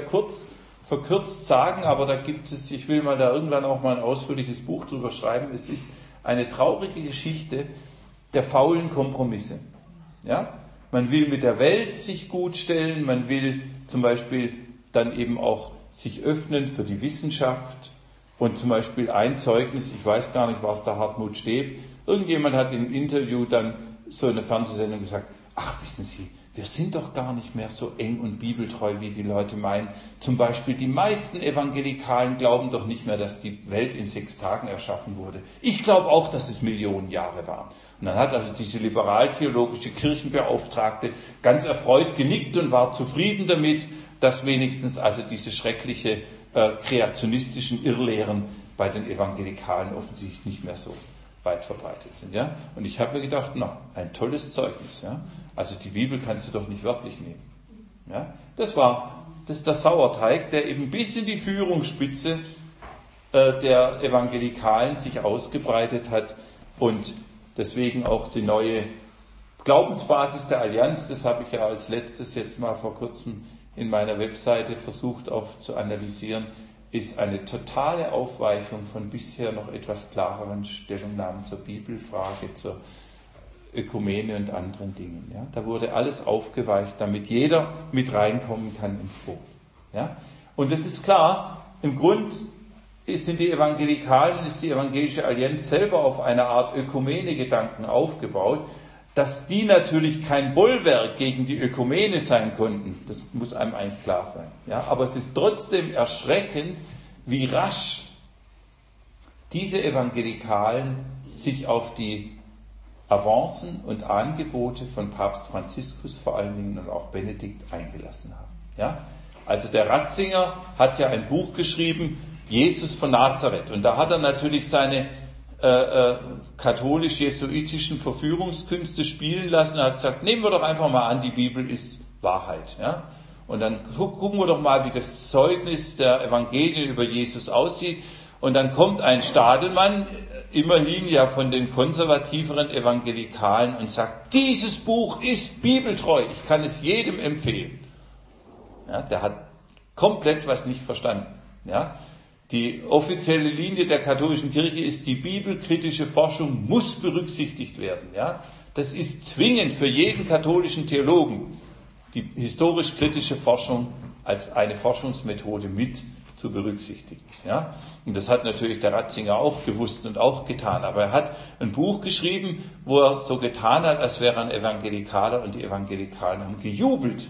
verkürzt sagen, aber da gibt es, ich will mal da irgendwann auch mal ein ausführliches Buch drüber schreiben. Es ist eine traurige Geschichte der faulen Kompromisse. Ja? Man will mit der Welt sich gut stellen, man will zum Beispiel dann eben auch sich öffnen für die Wissenschaft. Und zum Beispiel ein Zeugnis, ich weiß gar nicht, war es der Hartmut Steb, irgendjemand hat im Interview dann so in der Fernsehsendung gesagt, ach wissen Sie, wir sind doch gar nicht mehr so eng und bibeltreu, wie die Leute meinen. Zum Beispiel die meisten Evangelikalen glauben doch nicht mehr, dass die Welt in 6 Tagen erschaffen wurde. Ich glaube auch, dass es Millionen Jahre waren. Und dann hat also diese liberal-theologische Kirchenbeauftragte ganz erfreut genickt und war zufrieden damit, dass wenigstens also diese schreckliche kreationistischen Irrlehren bei den Evangelikalen offensichtlich nicht mehr so weit verbreitet sind. Ja? Und ich habe mir gedacht, ein tolles Zeugnis. Ja? Also die Bibel kannst du doch nicht wörtlich nehmen. Ja? Das ist der Sauerteig, der eben bis in die Führungsspitze der Evangelikalen sich ausgebreitet hat und deswegen auch die neue Glaubensbasis der Allianz, das habe ich ja als letztes jetzt mal vor kurzem in meiner Webseite versucht auch zu analysieren, ist eine totale Aufweichung von bisher noch etwas klareren Stellungnahmen zur Bibelfrage, zur Ökumene und anderen Dingen. Ja? Da wurde alles aufgeweicht, damit jeder mit reinkommen kann ins Boot. Ja? Und das ist klar, im Grund sind die Evangelikalen und ist die Evangelische Allianz selber auf eine Art Ökumene-Gedanken aufgebaut, dass die natürlich kein Bollwerk gegen die Ökumene sein konnten, das muss einem eigentlich klar sein. Ja? Aber es ist trotzdem erschreckend, wie rasch diese Evangelikalen sich auf die Avancen und Angebote von Papst Franziskus vor allen Dingen und auch Benedikt eingelassen haben. Ja? Also der Ratzinger hat ja ein Buch geschrieben, Jesus von Nazareth, und da hat er natürlich seine katholisch-jesuitischen Verführungskünste spielen lassen und hat gesagt, nehmen wir doch einfach mal an, die Bibel ist Wahrheit. Ja? Und dann gucken wir doch mal, wie das Zeugnis der Evangelien über Jesus aussieht. Und dann kommt ein Stadelmann, immerhin ja von den konservativeren Evangelikalen, und sagt, dieses Buch ist bibeltreu, ich kann es jedem empfehlen. Ja, der hat komplett was nicht verstanden. Ja? Die offizielle Linie der katholischen Kirche ist, die bibelkritische Forschung muss berücksichtigt werden. Ja? Das ist zwingend für jeden katholischen Theologen, die historisch-kritische Forschung als eine Forschungsmethode mit zu berücksichtigen. Ja? Und das hat natürlich der Ratzinger auch gewusst und auch getan. Aber er hat ein Buch geschrieben, wo er so getan hat, als wäre er ein Evangelikaler, und die Evangelikalen haben gejubelt.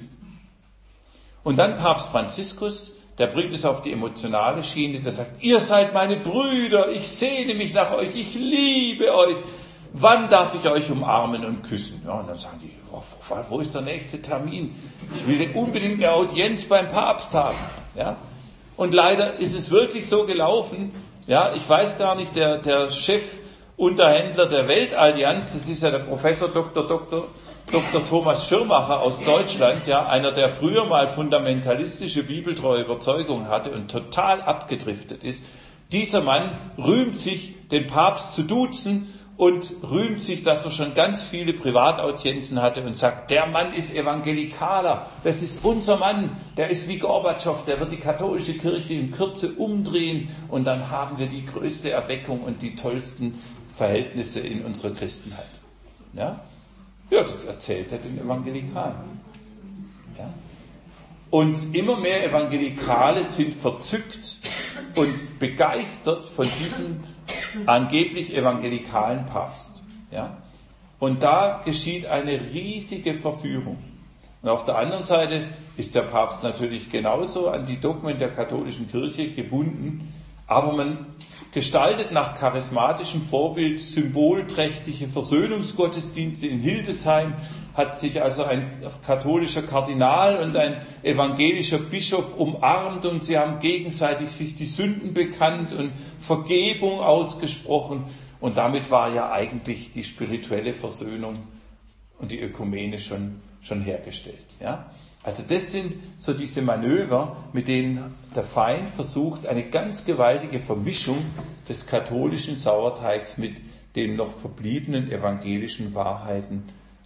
Und dann Papst Franziskus, der bringt es auf die emotionale Schiene, der sagt, ihr seid meine Brüder, ich sehne mich nach euch, ich liebe euch. Wann darf ich euch umarmen und küssen? Ja, und dann sagen die, wo ist der nächste Termin? Ich will unbedingt eine Audienz beim Papst haben. Ja? Und leider ist es wirklich so gelaufen, ja, ich weiß gar nicht, der Chefunterhändler der Weltallianz, das ist ja der Professor Dr. Thomas Schirmacher aus Deutschland, ja, einer, der früher mal fundamentalistische bibeltreue Überzeugungen hatte und total abgedriftet ist. Dieser Mann rühmt sich, den Papst zu duzen, und rühmt sich, dass er schon ganz viele Privataudienzen hatte und sagt, der Mann ist Evangelikaler, das ist unser Mann, der ist wie Gorbatschow, der wird die katholische Kirche in Kürze umdrehen und dann haben wir die größte Erweckung und die tollsten Verhältnisse in unserer Christenheit. Ja, das erzählt er den Evangelikalen. Ja? Und immer mehr Evangelikale sind verzückt und begeistert von diesem angeblich evangelikalen Papst. Ja? Und da geschieht eine riesige Verführung. Und auf der anderen Seite ist der Papst natürlich genauso an die Dogmen der katholischen Kirche gebunden, aber man gestaltet nach charismatischem Vorbild symbolträchtige Versöhnungsgottesdienste. In Hildesheim hat sich also ein katholischer Kardinal und ein evangelischer Bischof umarmt und sie haben gegenseitig sich die Sünden bekannt und Vergebung ausgesprochen. Und damit war ja eigentlich die spirituelle Versöhnung und die Ökumene schon hergestellt. Ja? Also das sind so diese Manöver, mit denen der Feind versucht, eine ganz gewaltige Vermischung des katholischen Sauerteigs mit den noch verbliebenen evangelischen Wahrheiten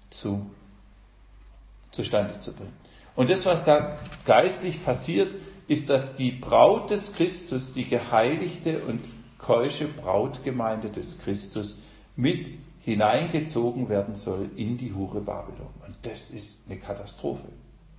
zustande zu bringen. Und das, was da geistlich passiert, ist, dass die Braut des Christus, die geheiligte und keusche Brautgemeinde des Christus, mit hineingezogen werden soll in die Hure Babylon. Und das ist eine Katastrophe.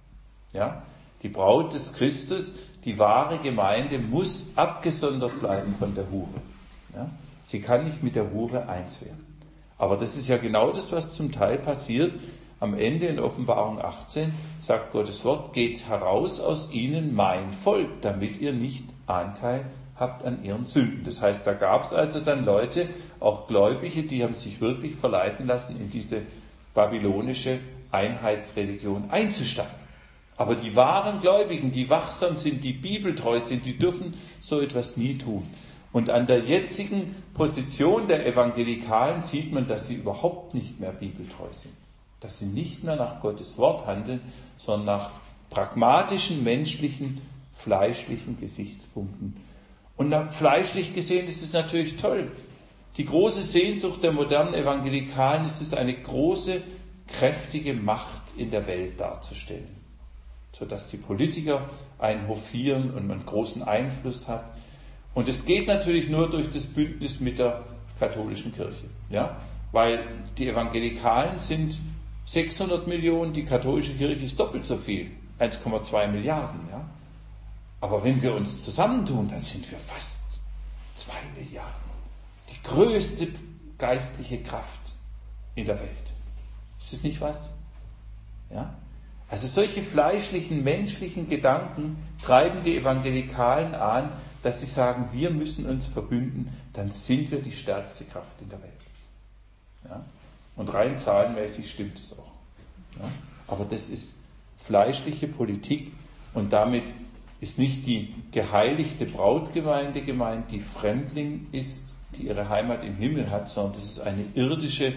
Ja? Die Braut des Christus, die wahre Gemeinde, muss abgesondert bleiben von der Hure. Ja? Sie kann nicht mit der Hure eins werden. Aber das ist ja genau das, was zum Teil passiert. Am Ende in Offenbarung 18 sagt Gottes Wort, geht heraus aus ihnen mein Volk, damit ihr nicht Anteil habt an ihren Sünden. Das heißt, da gab es also dann Leute, auch Gläubige, die haben sich wirklich verleiten lassen, in diese babylonische Einheitsreligion einzusteigen. Aber die wahren Gläubigen, die wachsam sind, die bibeltreu sind, die dürfen so etwas nie tun. Und an der jetzigen Position der Evangelikalen sieht man, dass sie überhaupt nicht mehr bibeltreu sind. Dass sie nicht mehr nach Gottes Wort handeln, sondern nach pragmatischen, menschlichen, fleischlichen Gesichtspunkten. Und fleischlich gesehen ist es natürlich toll. Die große Sehnsucht der modernen Evangelikalen ist es, eine große, kräftige Macht in der Welt darzustellen, sodass die Politiker einen hofieren und man großen Einfluss hat. Und es geht natürlich nur durch das Bündnis mit der katholischen Kirche, ja? Weil die Evangelikalen sind 600 Millionen, die katholische Kirche ist doppelt so viel, 1,2 Milliarden. Ja? Aber wenn wir uns zusammentun, dann sind wir fast 2 Milliarden. Die größte geistliche Kraft in der Welt. Ist das nicht was? Ja? Also solche fleischlichen, menschlichen Gedanken treiben die Evangelikalen an, dass sie sagen, wir müssen uns verbünden, dann sind wir die stärkste Kraft in der Welt. Ja? Und rein zahlenmäßig stimmt es auch. Ja? Aber das ist fleischliche Politik und damit ist nicht die geheiligte Brautgemeinde gemeint, die Fremdling ist, die ihre Heimat im Himmel hat, sondern das ist eine irdische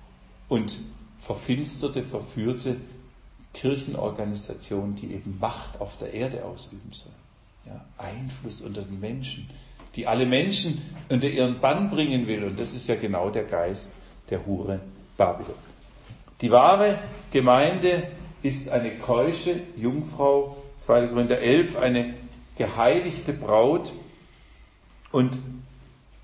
und verfinsterte, verführte Kirchenorganisation, die eben Macht auf der Erde ausüben soll. Ja? Einfluss unter den Menschen, die alle Menschen unter ihren Bann bringen will. Und das ist ja genau der Geist der Hure Babylon. Die wahre Gemeinde ist eine keusche Jungfrau, 2. Korinther 11, eine geheiligte Braut und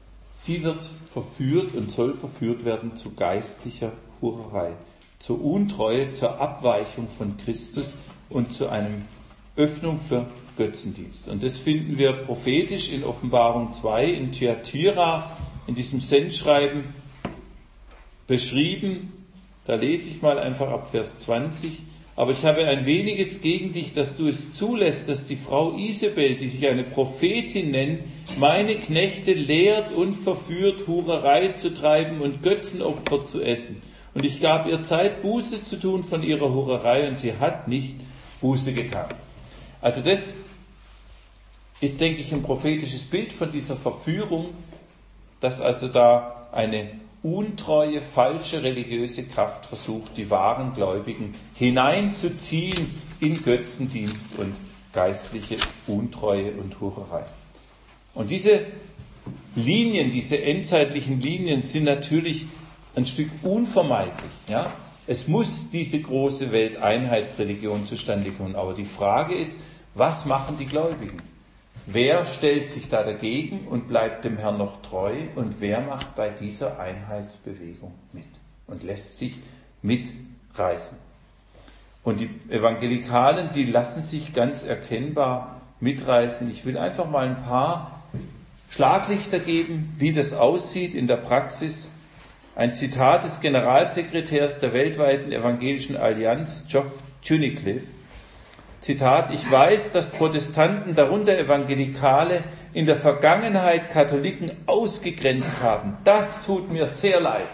Sie wird verführt und soll verführt werden zu geistlicher Hurerei, zur Untreue, zur Abweichung von Christus und zu einer Öffnung für Götzendienst. Und das finden wir prophetisch in Offenbarung 2 in Thyatira, in diesem Sendschreiben beschrieben. Da lese ich mal einfach ab Vers 20. Aber ich habe ein weniges gegen dich, dass du es zulässt, dass die Frau Isabel, die sich eine Prophetin nennt, meine Knechte lehrt und verführt, Hurerei zu treiben und Götzenopfer zu essen. Und ich gab ihr Zeit, Buße zu tun von ihrer Hurerei, und sie hat nicht Buße getan. Also das ist, denke ich, ein prophetisches Bild von dieser Verführung, dass also da eine untreue, falsche religiöse Kraft versucht, die wahren Gläubigen hineinzuziehen in Götzendienst und geistliche Untreue und Hurerei. Und diese Linien, diese endzeitlichen Linien sind natürlich ein Stück unvermeidlich. Ja? Es muss diese große Welteinheitsreligion zustande kommen. Aber die Frage ist, was machen die Gläubigen? Wer stellt sich da dagegen und bleibt dem Herrn noch treu? Und wer macht bei dieser Einheitsbewegung mit und lässt sich mitreißen? Und die Evangelikalen, die lassen sich ganz erkennbar mitreißen. Ich will einfach mal ein paar Schlaglichter geben, wie das aussieht in der Praxis. Ein Zitat des Generalsekretärs der weltweiten evangelischen Allianz, Geoff Tunnicliffe. Zitat: Ich weiß, dass Protestanten, darunter Evangelikale, in der Vergangenheit Katholiken ausgegrenzt haben. Das tut mir sehr leid.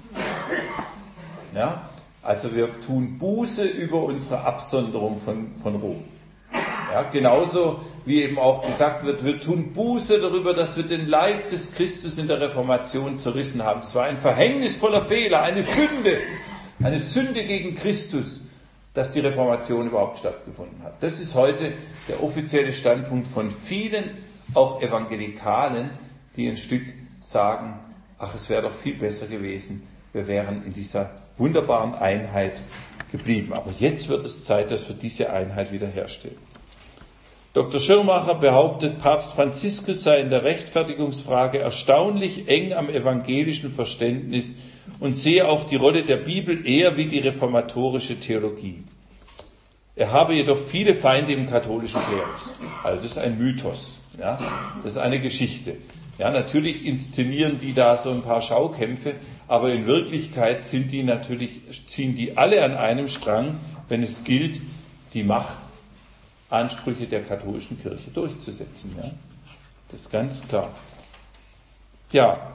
Ja, also wir tun Buße über unsere Absonderung von Rom. Ja, genauso wie eben auch gesagt wird, wir tun Buße darüber, dass wir den Leib des Christus in der Reformation zerrissen haben. Es war ein verhängnisvoller Fehler, eine Sünde gegen Christus, dass die Reformation überhaupt stattgefunden hat. Das ist heute der offizielle Standpunkt von vielen, auch Evangelikalen, die ein Stück sagen, ach, es wäre doch viel besser gewesen, wir wären in dieser wunderbaren Einheit geblieben. Aber jetzt wird es Zeit, dass wir diese Einheit wiederherstellen. Dr. Schirmacher behauptet, Papst Franziskus sei in der Rechtfertigungsfrage erstaunlich eng am evangelischen Verständnis und sehe auch die Rolle der Bibel eher wie die reformatorische Theologie. Er habe jedoch viele Feinde im katholischen Klerus. Also das ist ein Mythos, ja? Das ist eine Geschichte. Ja, natürlich inszenieren die da so ein paar Schaukämpfe, aber in Wirklichkeit ziehen die alle an einem Strang, wenn es gilt, die Machtansprüche der katholischen Kirche durchzusetzen. Ja? Das ist ganz klar. Ja,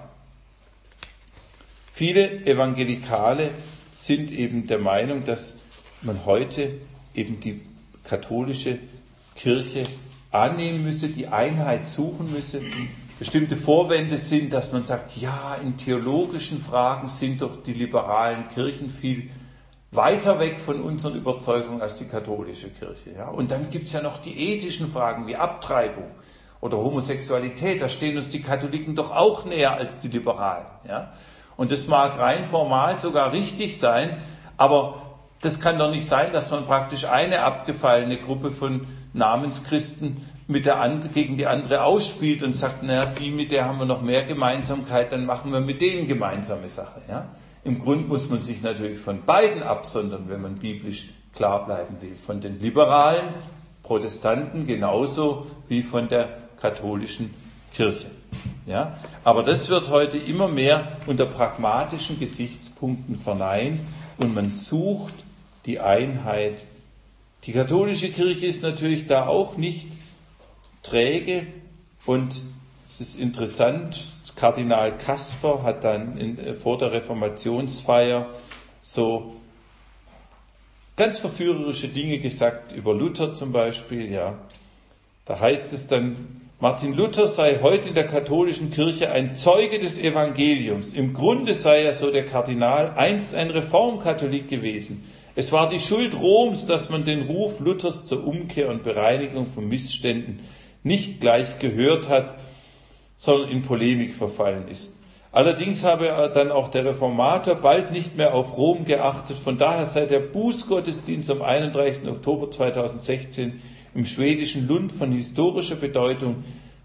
viele Evangelikale sind eben der Meinung, dass man heute eben die katholische Kirche annehmen müsse, die Einheit suchen müsse. Bestimmte Vorwände sind, dass man sagt, ja, in theologischen Fragen sind doch die liberalen Kirchen viel weiter weg von unseren Überzeugungen als die katholische Kirche. Ja? Und dann gibt es ja noch die ethischen Fragen wie Abtreibung oder Homosexualität. Da stehen uns die Katholiken doch auch näher als die Liberalen. Ja? Und das mag rein formal sogar richtig sein, aber das kann doch nicht sein, dass man praktisch eine abgefallene Gruppe von Namenschristen gegen die andere ausspielt und sagt, naja, die mit der haben wir noch mehr Gemeinsamkeit, dann machen wir mit denen gemeinsame Sache. Ja? Im Grund muss man sich natürlich von beiden absondern, wenn man biblisch klar bleiben will. Von den liberalen Protestanten genauso wie von der katholischen Kirche. Ja? Aber das wird heute immer mehr unter pragmatischen Gesichtspunkten verneint und man sucht die Einheit. Die katholische Kirche ist natürlich da auch nicht träge und es ist interessant, Kardinal Kasper hat dann vor der Reformationsfeier so ganz verführerische Dinge gesagt über Luther zum Beispiel. Ja. Da heißt es dann, Martin Luther sei heute in der katholischen Kirche ein Zeuge des Evangeliums. Im Grunde sei er, so der Kardinal, einst ein Reformkatholik gewesen. Es war die Schuld Roms, dass man den Ruf Luthers zur Umkehr und Bereinigung von Missständen nicht gleich gehört hat, sondern in Polemik verfallen ist. Allerdings habe dann auch der Reformator bald nicht mehr auf Rom geachtet. Von daher sei der Bußgottesdienst am 31. Oktober 2016 im schwedischen Lund von historischer Bedeutung.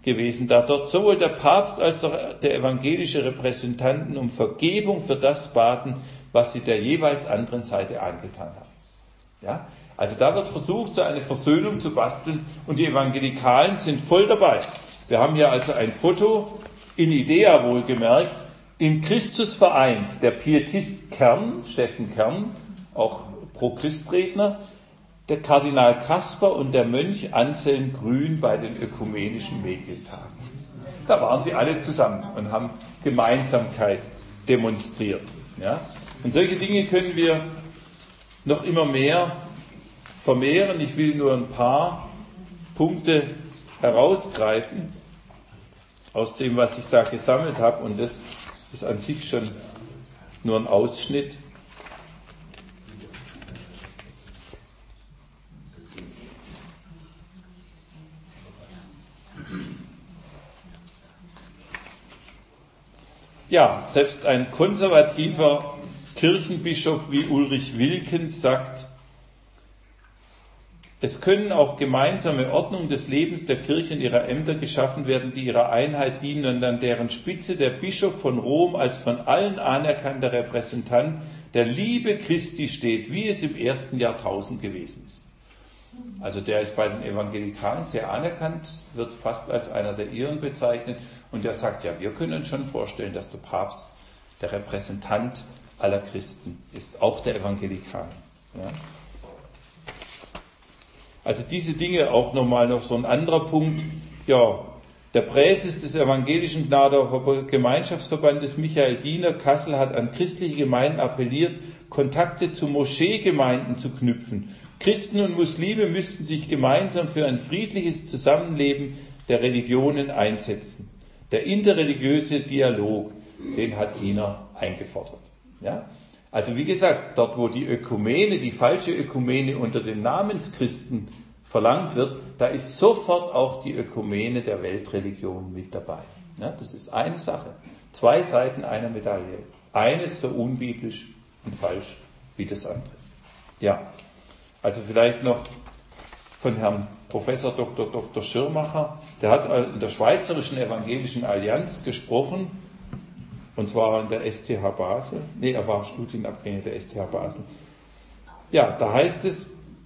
gewesen, da dort sowohl der Papst als auch der evangelische Repräsentanten um Vergebung für das baten, was sie der jeweils anderen Seite angetan haben. Ja? Also da wird versucht, so eine Versöhnung zu basteln und die Evangelikalen sind voll dabei. Wir haben hier also ein Foto, in Idea wohlgemerkt, in Christus vereint, der Pietist Kern, Steffen Kern, auch Pro-Christ-Redner, der Kardinal Kasper und der Mönch Anselm Grün bei den ökumenischen Medientagen. Da waren sie alle zusammen und haben Gemeinsamkeit demonstriert. Ja? Und solche Dinge können wir noch immer mehr vermehren. Ich will nur ein paar Punkte herausgreifen aus dem, was ich da gesammelt habe. Und das ist an sich schon nur ein Ausschnitt. Ja, selbst ein konservativer Kirchenbischof wie Ulrich Wilkens sagt, es können auch gemeinsame Ordnungen des Lebens der Kirche und ihrer Ämter geschaffen werden, die ihrer Einheit dienen und an deren Spitze der Bischof von Rom als von allen anerkannter Repräsentant der Liebe Christi steht, wie es im 1. Jahrtausend gewesen ist. Also der ist bei den Evangelikalen sehr anerkannt, wird fast als einer der ihren bezeichnet und der sagt, ja, wir können uns schon vorstellen, dass der Papst der Repräsentant aller Christen ist, auch der Evangelikalen. Ja. Also diese Dinge, auch nochmal noch so ein anderer Punkt, ja, der Präses des evangelischen Gnadenauer Gemeinschaftsverbandes Michael Diener Kassel hat an christliche Gemeinden appelliert, Kontakte zu Moscheegemeinden zu knüpfen. Christen und Muslime müssten sich gemeinsam für ein friedliches Zusammenleben der Religionen einsetzen. Der interreligiöse Dialog, den hat Diener eingefordert. Ja? Also wie gesagt, dort wo die Ökumene, die falsche Ökumene unter den Namenschristen verlangt wird, da ist sofort auch die Ökumene der Weltreligion mit dabei. Ja, das ist eine Sache. Zwei Seiten einer Medaille. Eines so unbiblisch und falsch wie das andere. Ja, also vielleicht noch von Herrn Professor Dr. Schirmacher. Der hat in der Schweizerischen Evangelischen Allianz gesprochen, und zwar in der STH Basel. Er war Studienabgänger der STH Basel. Ja, da heißt es,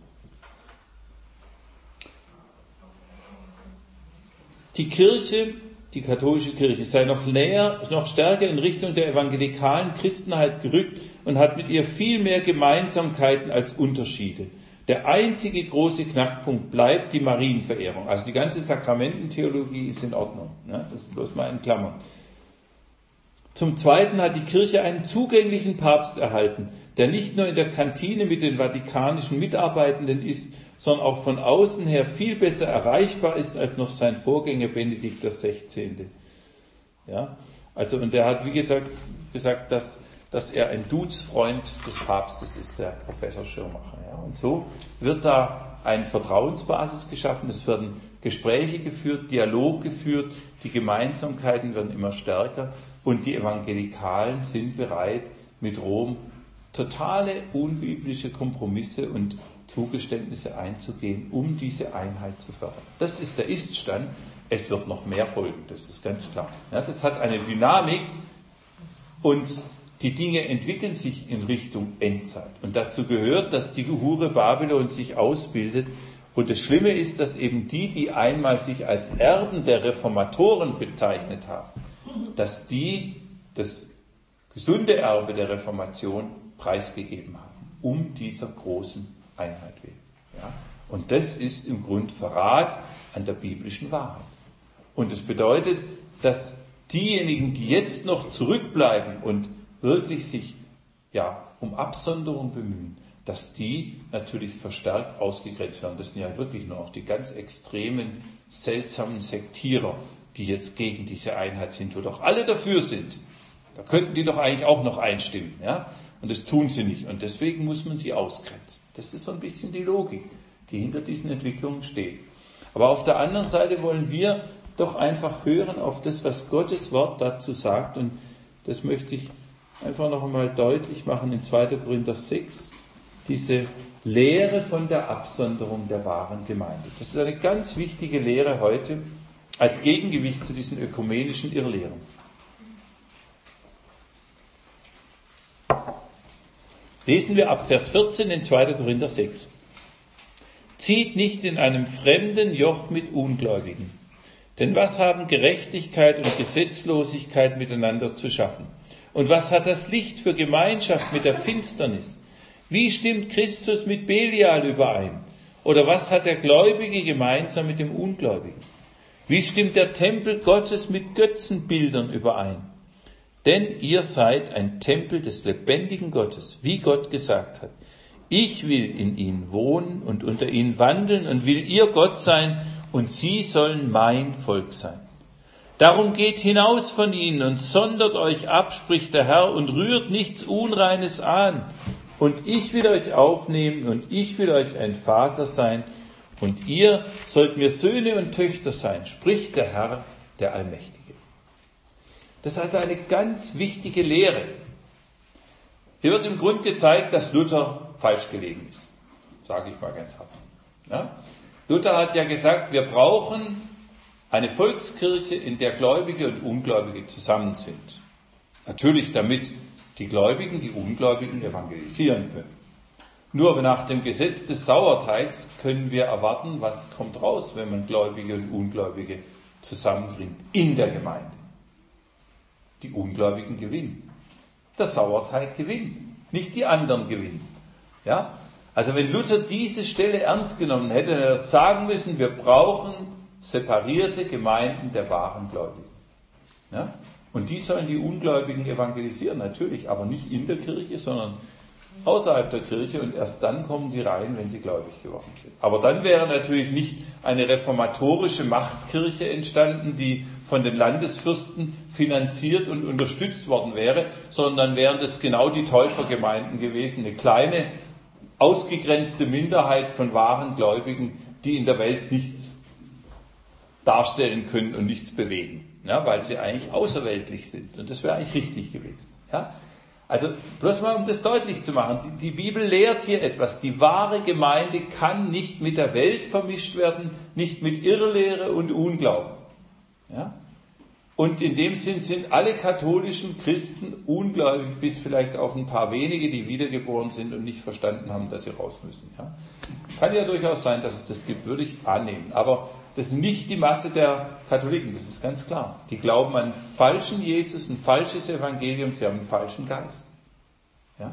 die Kirche, die katholische Kirche, sei noch stärker in Richtung der evangelikalen Christenheit gerückt und hat mit ihr viel mehr Gemeinsamkeiten als Unterschiede. Der einzige große Knackpunkt bleibt die Marienverehrung. Also die ganze Sakramententheologie ist in Ordnung. Ne? Das ist bloß mal in Klammern. Zum Zweiten hat die Kirche einen zugänglichen Papst erhalten, der nicht nur in der Kantine mit den vatikanischen Mitarbeitenden ist, sondern auch von außen her viel besser erreichbar ist als noch sein Vorgänger Benedikt XVI. Ja, also, und der hat, wie gesagt, dass er ein Duzfreund des Papstes ist, der Professor Schirmacher. Ja. Und so wird da eine Vertrauensbasis geschaffen, es werden Gespräche geführt, Dialog geführt, die Gemeinsamkeiten werden immer stärker und die Evangelikalen sind bereit, mit Rom totale unbiblische Kompromisse und Zugeständnisse einzugehen, um diese Einheit zu fördern. Das ist der Ist-Stand. Es wird noch mehr folgen, das ist ganz klar. Ja, das hat eine Dynamik und die Dinge entwickeln sich in Richtung Endzeit. Und dazu gehört, dass die Hure Babylon sich ausbildet. Und das Schlimme ist, dass eben die einmal sich als Erben der Reformatoren bezeichnet haben, dass die das gesunde Erbe der Reformation preisgegeben haben, um dieser großen Einheit willen. Ja? Und das ist im Grunde Verrat an der biblischen Wahrheit. Und das bedeutet, dass diejenigen, die jetzt noch zurückbleiben und wirklich sich um Absonderung bemühen, dass die natürlich verstärkt ausgegrenzt werden. Das sind ja wirklich nur noch die ganz extremen, seltsamen Sektierer, die jetzt gegen diese Einheit sind, wo doch alle dafür sind. Da könnten die doch eigentlich auch noch einstimmen. Ja? Und das tun sie nicht. Und deswegen muss man sie ausgrenzen. Das ist so ein bisschen die Logik, die hinter diesen Entwicklungen steht. Aber auf der anderen Seite wollen wir doch einfach hören auf das, was Gottes Wort dazu sagt. Und das möchte ich einfach noch einmal deutlich machen in 2. Korinther 6, diese Lehre von der Absonderung der wahren Gemeinde. Das ist eine ganz wichtige Lehre heute. als Gegengewicht zu diesen ökumenischen Irrlehren. Lesen wir ab Vers 14 in 2. Korinther 6. Zieht nicht in einem fremden Joch mit Ungläubigen. Denn was haben Gerechtigkeit und Gesetzlosigkeit miteinander zu schaffen? Und was hat das Licht für Gemeinschaft mit der Finsternis? Wie stimmt Christus mit Belial überein? Oder was hat der Gläubige gemeinsam mit dem Ungläubigen? Wie stimmt der Tempel Gottes mit Götzenbildern überein? Denn ihr seid ein Tempel des lebendigen Gottes, wie Gott gesagt hat. Ich will in ihnen wohnen und unter ihnen wandeln und will ihr Gott sein und sie sollen mein Volk sein. Darum geht hinaus von ihnen und sondert euch ab, spricht der Herr, und rührt nichts Unreines an. Und ich will euch aufnehmen und ich will euch ein Vater sein und ihr sollt mir Söhne und Töchter sein, spricht der Herr, der Allmächtige. Das ist also eine ganz wichtige Lehre. Hier wird im Grunde gezeigt, dass Luther falsch gelegen ist. Sage ich mal ganz hart. Ja? Luther hat ja gesagt, wir brauchen eine Volkskirche, in der Gläubige und Ungläubige zusammen sind. Natürlich, damit die Gläubigen die Ungläubigen evangelisieren können. Nur nach dem Gesetz des Sauerteigs können wir erwarten, was kommt raus, wenn man Gläubige und Ungläubige zusammenbringt in der Gemeinde. Die Ungläubigen gewinnen. Der Sauerteig gewinnt, nicht die anderen gewinnen. Ja? Also wenn Luther diese Stelle ernst genommen hätte, hätte er sagen müssen, wir brauchen separierte Gemeinden der wahren Gläubigen. Ja? Und die sollen die Ungläubigen evangelisieren, natürlich, aber nicht in der Kirche, sondern außerhalb der Kirche, und erst dann kommen sie rein, wenn sie gläubig geworden sind. Aber dann wäre natürlich nicht eine reformatorische Machtkirche entstanden, die von den Landesfürsten finanziert und unterstützt worden wäre, sondern dann wären das genau die Täufergemeinden gewesen, eine kleine, ausgegrenzte Minderheit von wahren Gläubigen, die in der Welt nichts darstellen können und nichts bewegen, ja, weil sie eigentlich außerweltlich sind. Und das wäre eigentlich richtig gewesen. Ja? Also bloß mal, um das deutlich zu machen, die Bibel lehrt hier etwas. Die wahre Gemeinde kann nicht mit der Welt vermischt werden, nicht mit Irrlehre und Unglauben. Ja? Und in dem Sinn sind alle katholischen Christen ungläubig, bis vielleicht auf ein paar wenige, die wiedergeboren sind und nicht verstanden haben, dass sie raus müssen. Ja? Kann ja durchaus sein, dass es das gibt, würde ich annehmen. Aber das ist nicht die Masse der Katholiken, das ist ganz klar. Die glauben an einen falschen Jesus, ein falsches Evangelium, sie haben einen falschen Geist. Ja?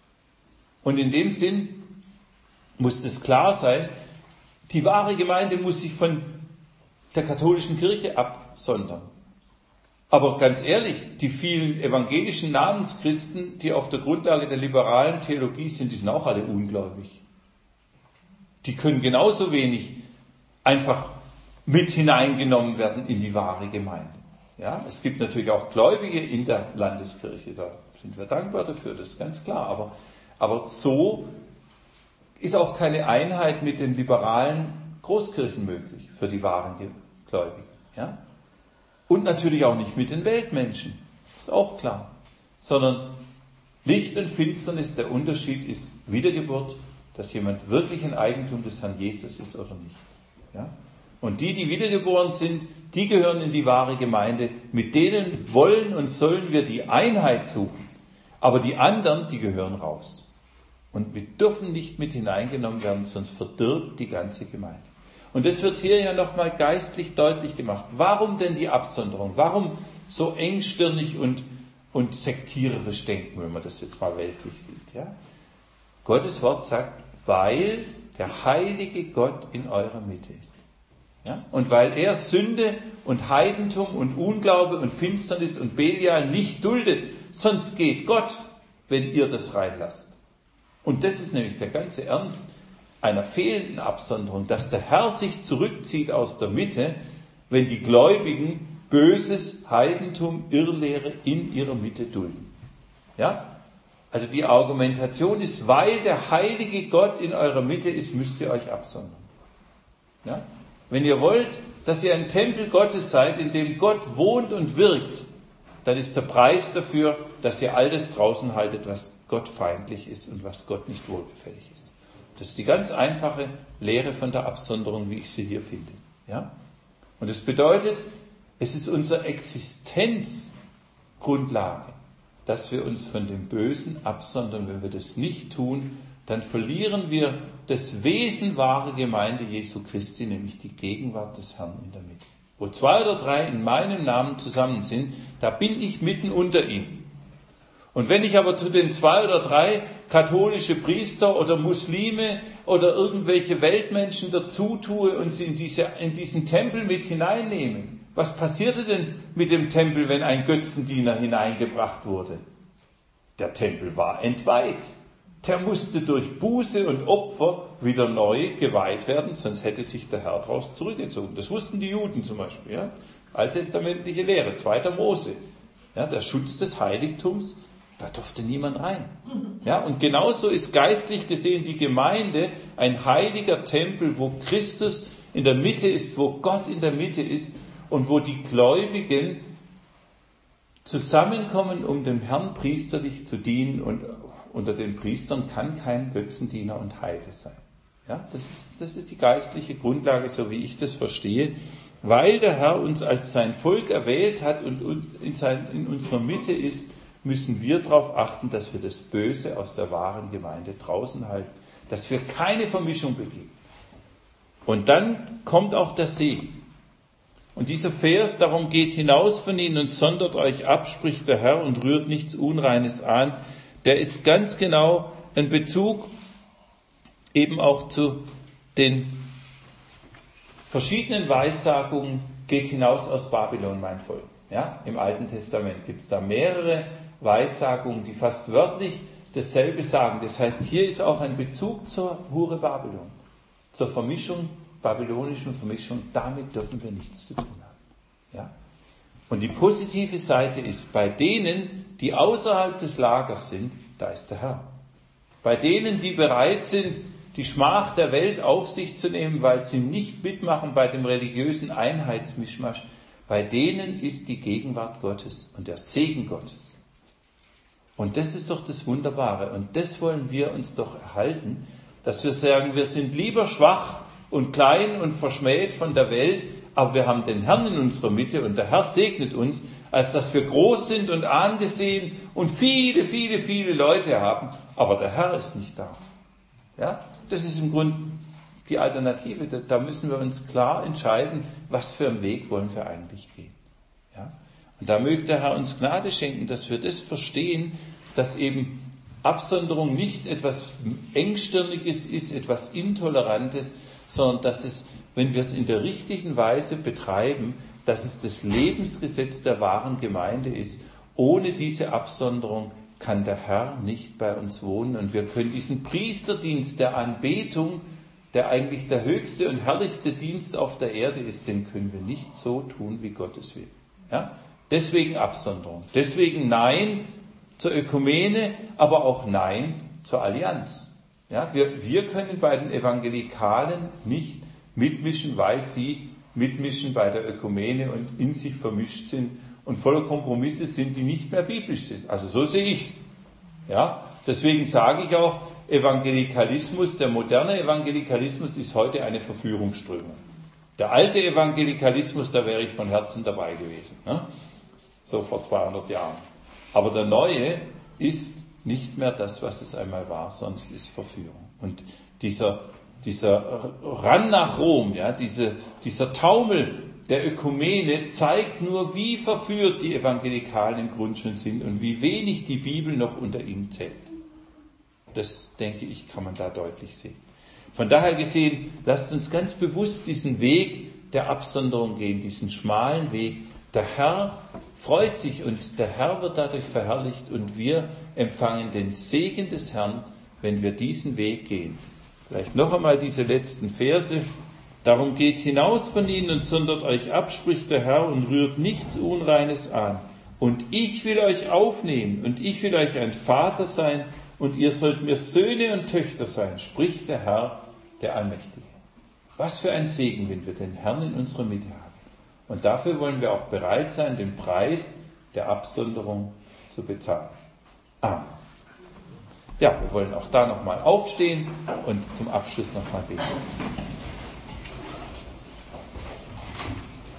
Und in dem Sinn muss es klar sein, die wahre Gemeinde muss sich von der katholischen Kirche absondern. Aber ganz ehrlich, die vielen evangelischen Namenschristen, die auf der Grundlage der liberalen Theologie sind, die sind auch alle ungläubig. Die können genauso wenig einfach mit hineingenommen werden in die wahre Gemeinde. Ja, es gibt natürlich auch Gläubige in der Landeskirche, da sind wir dankbar dafür, das ist ganz klar. Aber so ist auch keine Einheit mit den liberalen Großkirchen möglich für die wahren Gläubigen. Ja? Und natürlich auch nicht mit den Weltmenschen, ist auch klar. Sondern Licht und Finsternis, der Unterschied ist Wiedergeburt, dass jemand wirklich ein Eigentum des Herrn Jesus ist oder nicht. Ja? Und die wiedergeboren sind, die gehören in die wahre Gemeinde. Mit denen wollen und sollen wir die Einheit suchen. Aber die anderen, die gehören raus. Und wir dürfen nicht mit hineingenommen werden, sonst verdirbt die ganze Gemeinde. Und das wird hier ja nochmal geistlich deutlich gemacht. Warum denn die Absonderung? Warum so engstirnig und sektiererisch denken, wenn man das jetzt mal weltlich sieht? Ja? Gottes Wort sagt, weil der heilige Gott in eurer Mitte ist. Ja? Und weil er Sünde und Heidentum und Unglaube und Finsternis und Belial nicht duldet, sonst geht Gott, wenn ihr das reinlasst. Und das ist nämlich der ganze Ernst einer fehlenden Absonderung, dass der Herr sich zurückzieht aus der Mitte, wenn die Gläubigen böses Heidentum, Irrlehre in ihrer Mitte dulden. Ja? Also die Argumentation ist, weil der heilige Gott in eurer Mitte ist, müsst ihr euch absondern. Ja? Wenn ihr wollt, dass ihr ein Tempel Gottes seid, in dem Gott wohnt und wirkt, dann ist der Preis dafür, dass ihr all das draußen haltet, was Gott feindlich ist und was Gott nicht wohlgefällig ist. Das ist die ganz einfache Lehre von der Absonderung, wie ich sie hier finde. Ja? Und das bedeutet, es ist unsere Existenzgrundlage, dass wir uns von dem Bösen absondern. Wenn wir das nicht tun, dann verlieren wir das Wesen wahre Gemeinde Jesu Christi, nämlich die Gegenwart des Herrn in der Mitte. Wo 2 oder 3 in meinem Namen zusammen sind, da bin ich mitten unter ihnen. Und wenn ich aber zu den 2 oder 3 katholische Priester oder Muslime oder irgendwelche Weltmenschen dazu tue und sie in diesen Tempel mit hineinnehme, was passierte denn mit dem Tempel, wenn ein Götzendiener hineingebracht wurde? Der Tempel war entweiht. Der musste durch Buße und Opfer wieder neu geweiht werden, sonst hätte sich der Herr daraus zurückgezogen. Das wussten die Juden zum Beispiel. Ja? Alttestamentliche Lehre, 2. Mose. Ja, der Schutz des Heiligtums, da durfte niemand rein. Ja, und genauso ist geistlich gesehen die Gemeinde ein heiliger Tempel, wo Christus in der Mitte ist, wo Gott in der Mitte ist und wo die Gläubigen zusammenkommen, um dem Herrn priesterlich zu dienen, und unter den Priestern kann kein Götzendiener und Heide sein. Ja, das ist die geistliche Grundlage, so wie ich das verstehe, weil der Herr uns als sein Volk erwählt hat und in unserer Mitte ist, müssen wir darauf achten, dass wir das Böse aus der wahren Gemeinde draußen halten, dass wir keine Vermischung begehen. Und dann kommt auch der Segen. Und dieser Vers, darum geht hinaus von ihnen und sondert euch ab, spricht der Herr, und rührt nichts Unreines an, der ist ganz genau ein Bezug eben auch zu den verschiedenen Weissagungen, geht hinaus aus Babylon, mein Volk. Ja, im Alten Testament gibt es da mehrere Weissagungen, die fast wörtlich dasselbe sagen. Das heißt, hier ist auch ein Bezug zur Hure Babylon, zur Vermischung, babylonischen Vermischung. Damit dürfen wir nichts zu tun haben. Ja? Und die positive Seite ist, bei denen, die außerhalb des Lagers sind, da ist der Herr. Bei denen, die bereit sind, die Schmach der Welt auf sich zu nehmen, weil sie nicht mitmachen bei dem religiösen Einheitsmischmasch, bei denen ist die Gegenwart Gottes und der Segen Gottes. Und das ist doch das Wunderbare. Und das wollen wir uns doch erhalten, dass wir sagen, wir sind lieber schwach und klein und verschmäht von der Welt, aber wir haben den Herrn in unserer Mitte und der Herr segnet uns, als dass wir groß sind und angesehen und viele, viele, viele Leute haben, aber der Herr ist nicht da. Ja? Das ist im Grunde die Alternative. Da müssen wir uns klar entscheiden, was für einen Weg wollen wir eigentlich gehen. Ja? Und da möge der Herr uns Gnade schenken, dass wir das verstehen, dass eben Absonderung nicht etwas Engstirniges ist, etwas Intolerantes, sondern dass es, wenn wir es in der richtigen Weise betreiben, dass es das Lebensgesetz der wahren Gemeinde ist. Ohne diese Absonderung kann der Herr nicht bei uns wohnen. Und wir können diesen Priesterdienst der Anbetung, der eigentlich der höchste und herrlichste Dienst auf der Erde ist, den können wir nicht so tun, wie Gott es will. Ja? Deswegen Absonderung. Deswegen Nein zur Ökumene, aber auch Nein zur Allianz. Ja? Wir können bei den Evangelikalen nicht mitmischen, weil sie mitmischen bei der Ökumene und in sich vermischt sind und voller Kompromisse sind, die nicht mehr biblisch sind. Also so sehe ich es. Ja? Deswegen sage ich auch, Evangelikalismus, der moderne Evangelikalismus ist heute eine Verführungsströmung. Der alte Evangelikalismus, da wäre ich von Herzen dabei gewesen. Ne? So vor 200 Jahren. Aber der neue ist nicht mehr das, was es einmal war, sondern es ist Verführung. Und dieser Ran nach Rom, ja, dieser Taumel der Ökumene zeigt nur, wie verführt die Evangelikalen im Grunde schon sind und wie wenig die Bibel noch unter ihnen zählt. Das, denke ich, kann man da deutlich sehen. Von daher gesehen, lasst uns ganz bewusst diesen Weg der Absonderung gehen, diesen schmalen Weg. Der Herr freut sich und der Herr wird dadurch verherrlicht und wir empfangen den Segen des Herrn, wenn wir diesen Weg gehen. Vielleicht noch einmal diese letzten Verse. Darum geht hinaus von ihnen und sondert euch ab, spricht der Herr, und rührt nichts Unreines an. Und ich will euch aufnehmen und ich will euch ein Vater sein und ihr sollt mir Söhne und Töchter sein, spricht der Herr, der Allmächtige. Was für ein Segen, wenn wir den Herrn in unserer Mitte haben. Und dafür wollen wir auch bereit sein, den Preis der Absonderung zu bezahlen. Amen. Ja, wir wollen auch da nochmal aufstehen und zum Abschluss nochmal beten.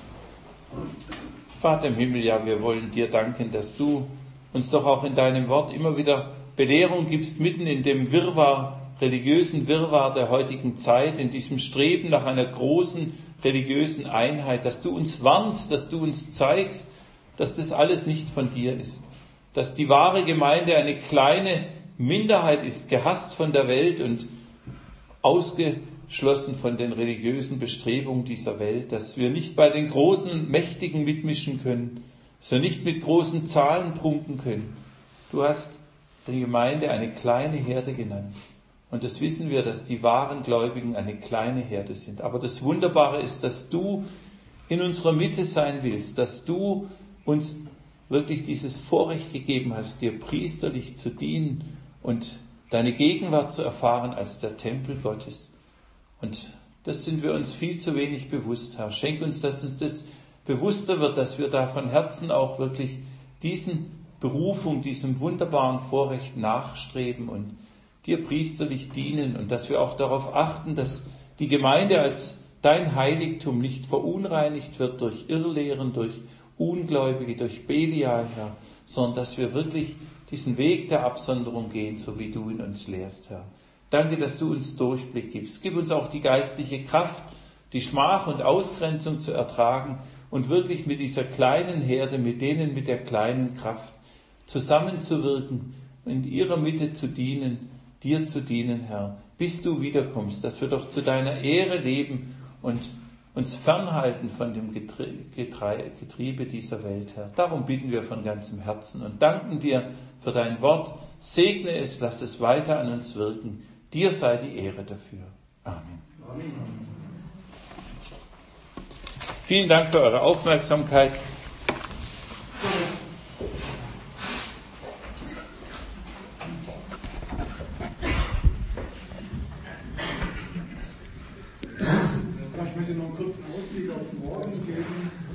Vater im Himmel, ja, wir wollen dir danken, dass du uns doch auch in deinem Wort immer wieder Belehrung gibst, mitten in dem Wirrwarr, religiösen Wirrwarr der heutigen Zeit, in diesem Streben nach einer großen religiösen Einheit, dass du uns warnst, dass du uns zeigst, dass das alles nicht von dir ist, dass die wahre Gemeinde eine kleine Minderheit ist, gehasst von der Welt und ausgeschlossen von den religiösen Bestrebungen dieser Welt, dass wir nicht bei den Großen und Mächtigen mitmischen können, dass wir nicht mit großen Zahlen prunken können. Du hast die Gemeinde eine kleine Herde genannt. Und das wissen wir, dass die wahren Gläubigen eine kleine Herde sind. Aber das Wunderbare ist, dass du in unserer Mitte sein willst, dass du uns wirklich dieses Vorrecht gegeben hast, dir priesterlich zu dienen und deine Gegenwart zu erfahren als der Tempel Gottes. Und das sind wir uns viel zu wenig bewusst, Herr. Schenk uns, dass uns das bewusster wird, dass wir da von Herzen auch wirklich diesen Berufung, diesem wunderbaren Vorrecht nachstreben und dir priesterlich dienen und dass wir auch darauf achten, dass die Gemeinde als dein Heiligtum nicht verunreinigt wird durch Irrlehren, durch Ungläubige, durch Belial, Herr, sondern dass wir wirklich diesen Weg der Absonderung gehen, so wie du in uns lehrst, Herr. Danke, dass du uns Durchblick gibst. Gib uns auch die geistliche Kraft, die Schmach und Ausgrenzung zu ertragen und wirklich mit dieser kleinen Herde, mit denen mit der kleinen Kraft zusammenzuwirken, in ihrer Mitte zu dienen, dir zu dienen, Herr, bis du wiederkommst, dass wir doch zu deiner Ehre leben und uns fernhalten von dem Getriebe dieser Welt, Herr. Darum bitten wir von ganzem Herzen und danken dir für dein Wort. Segne es, lass es weiter an uns wirken. Dir sei die Ehre dafür. Amen. Amen. Vielen Dank für eure Aufmerksamkeit.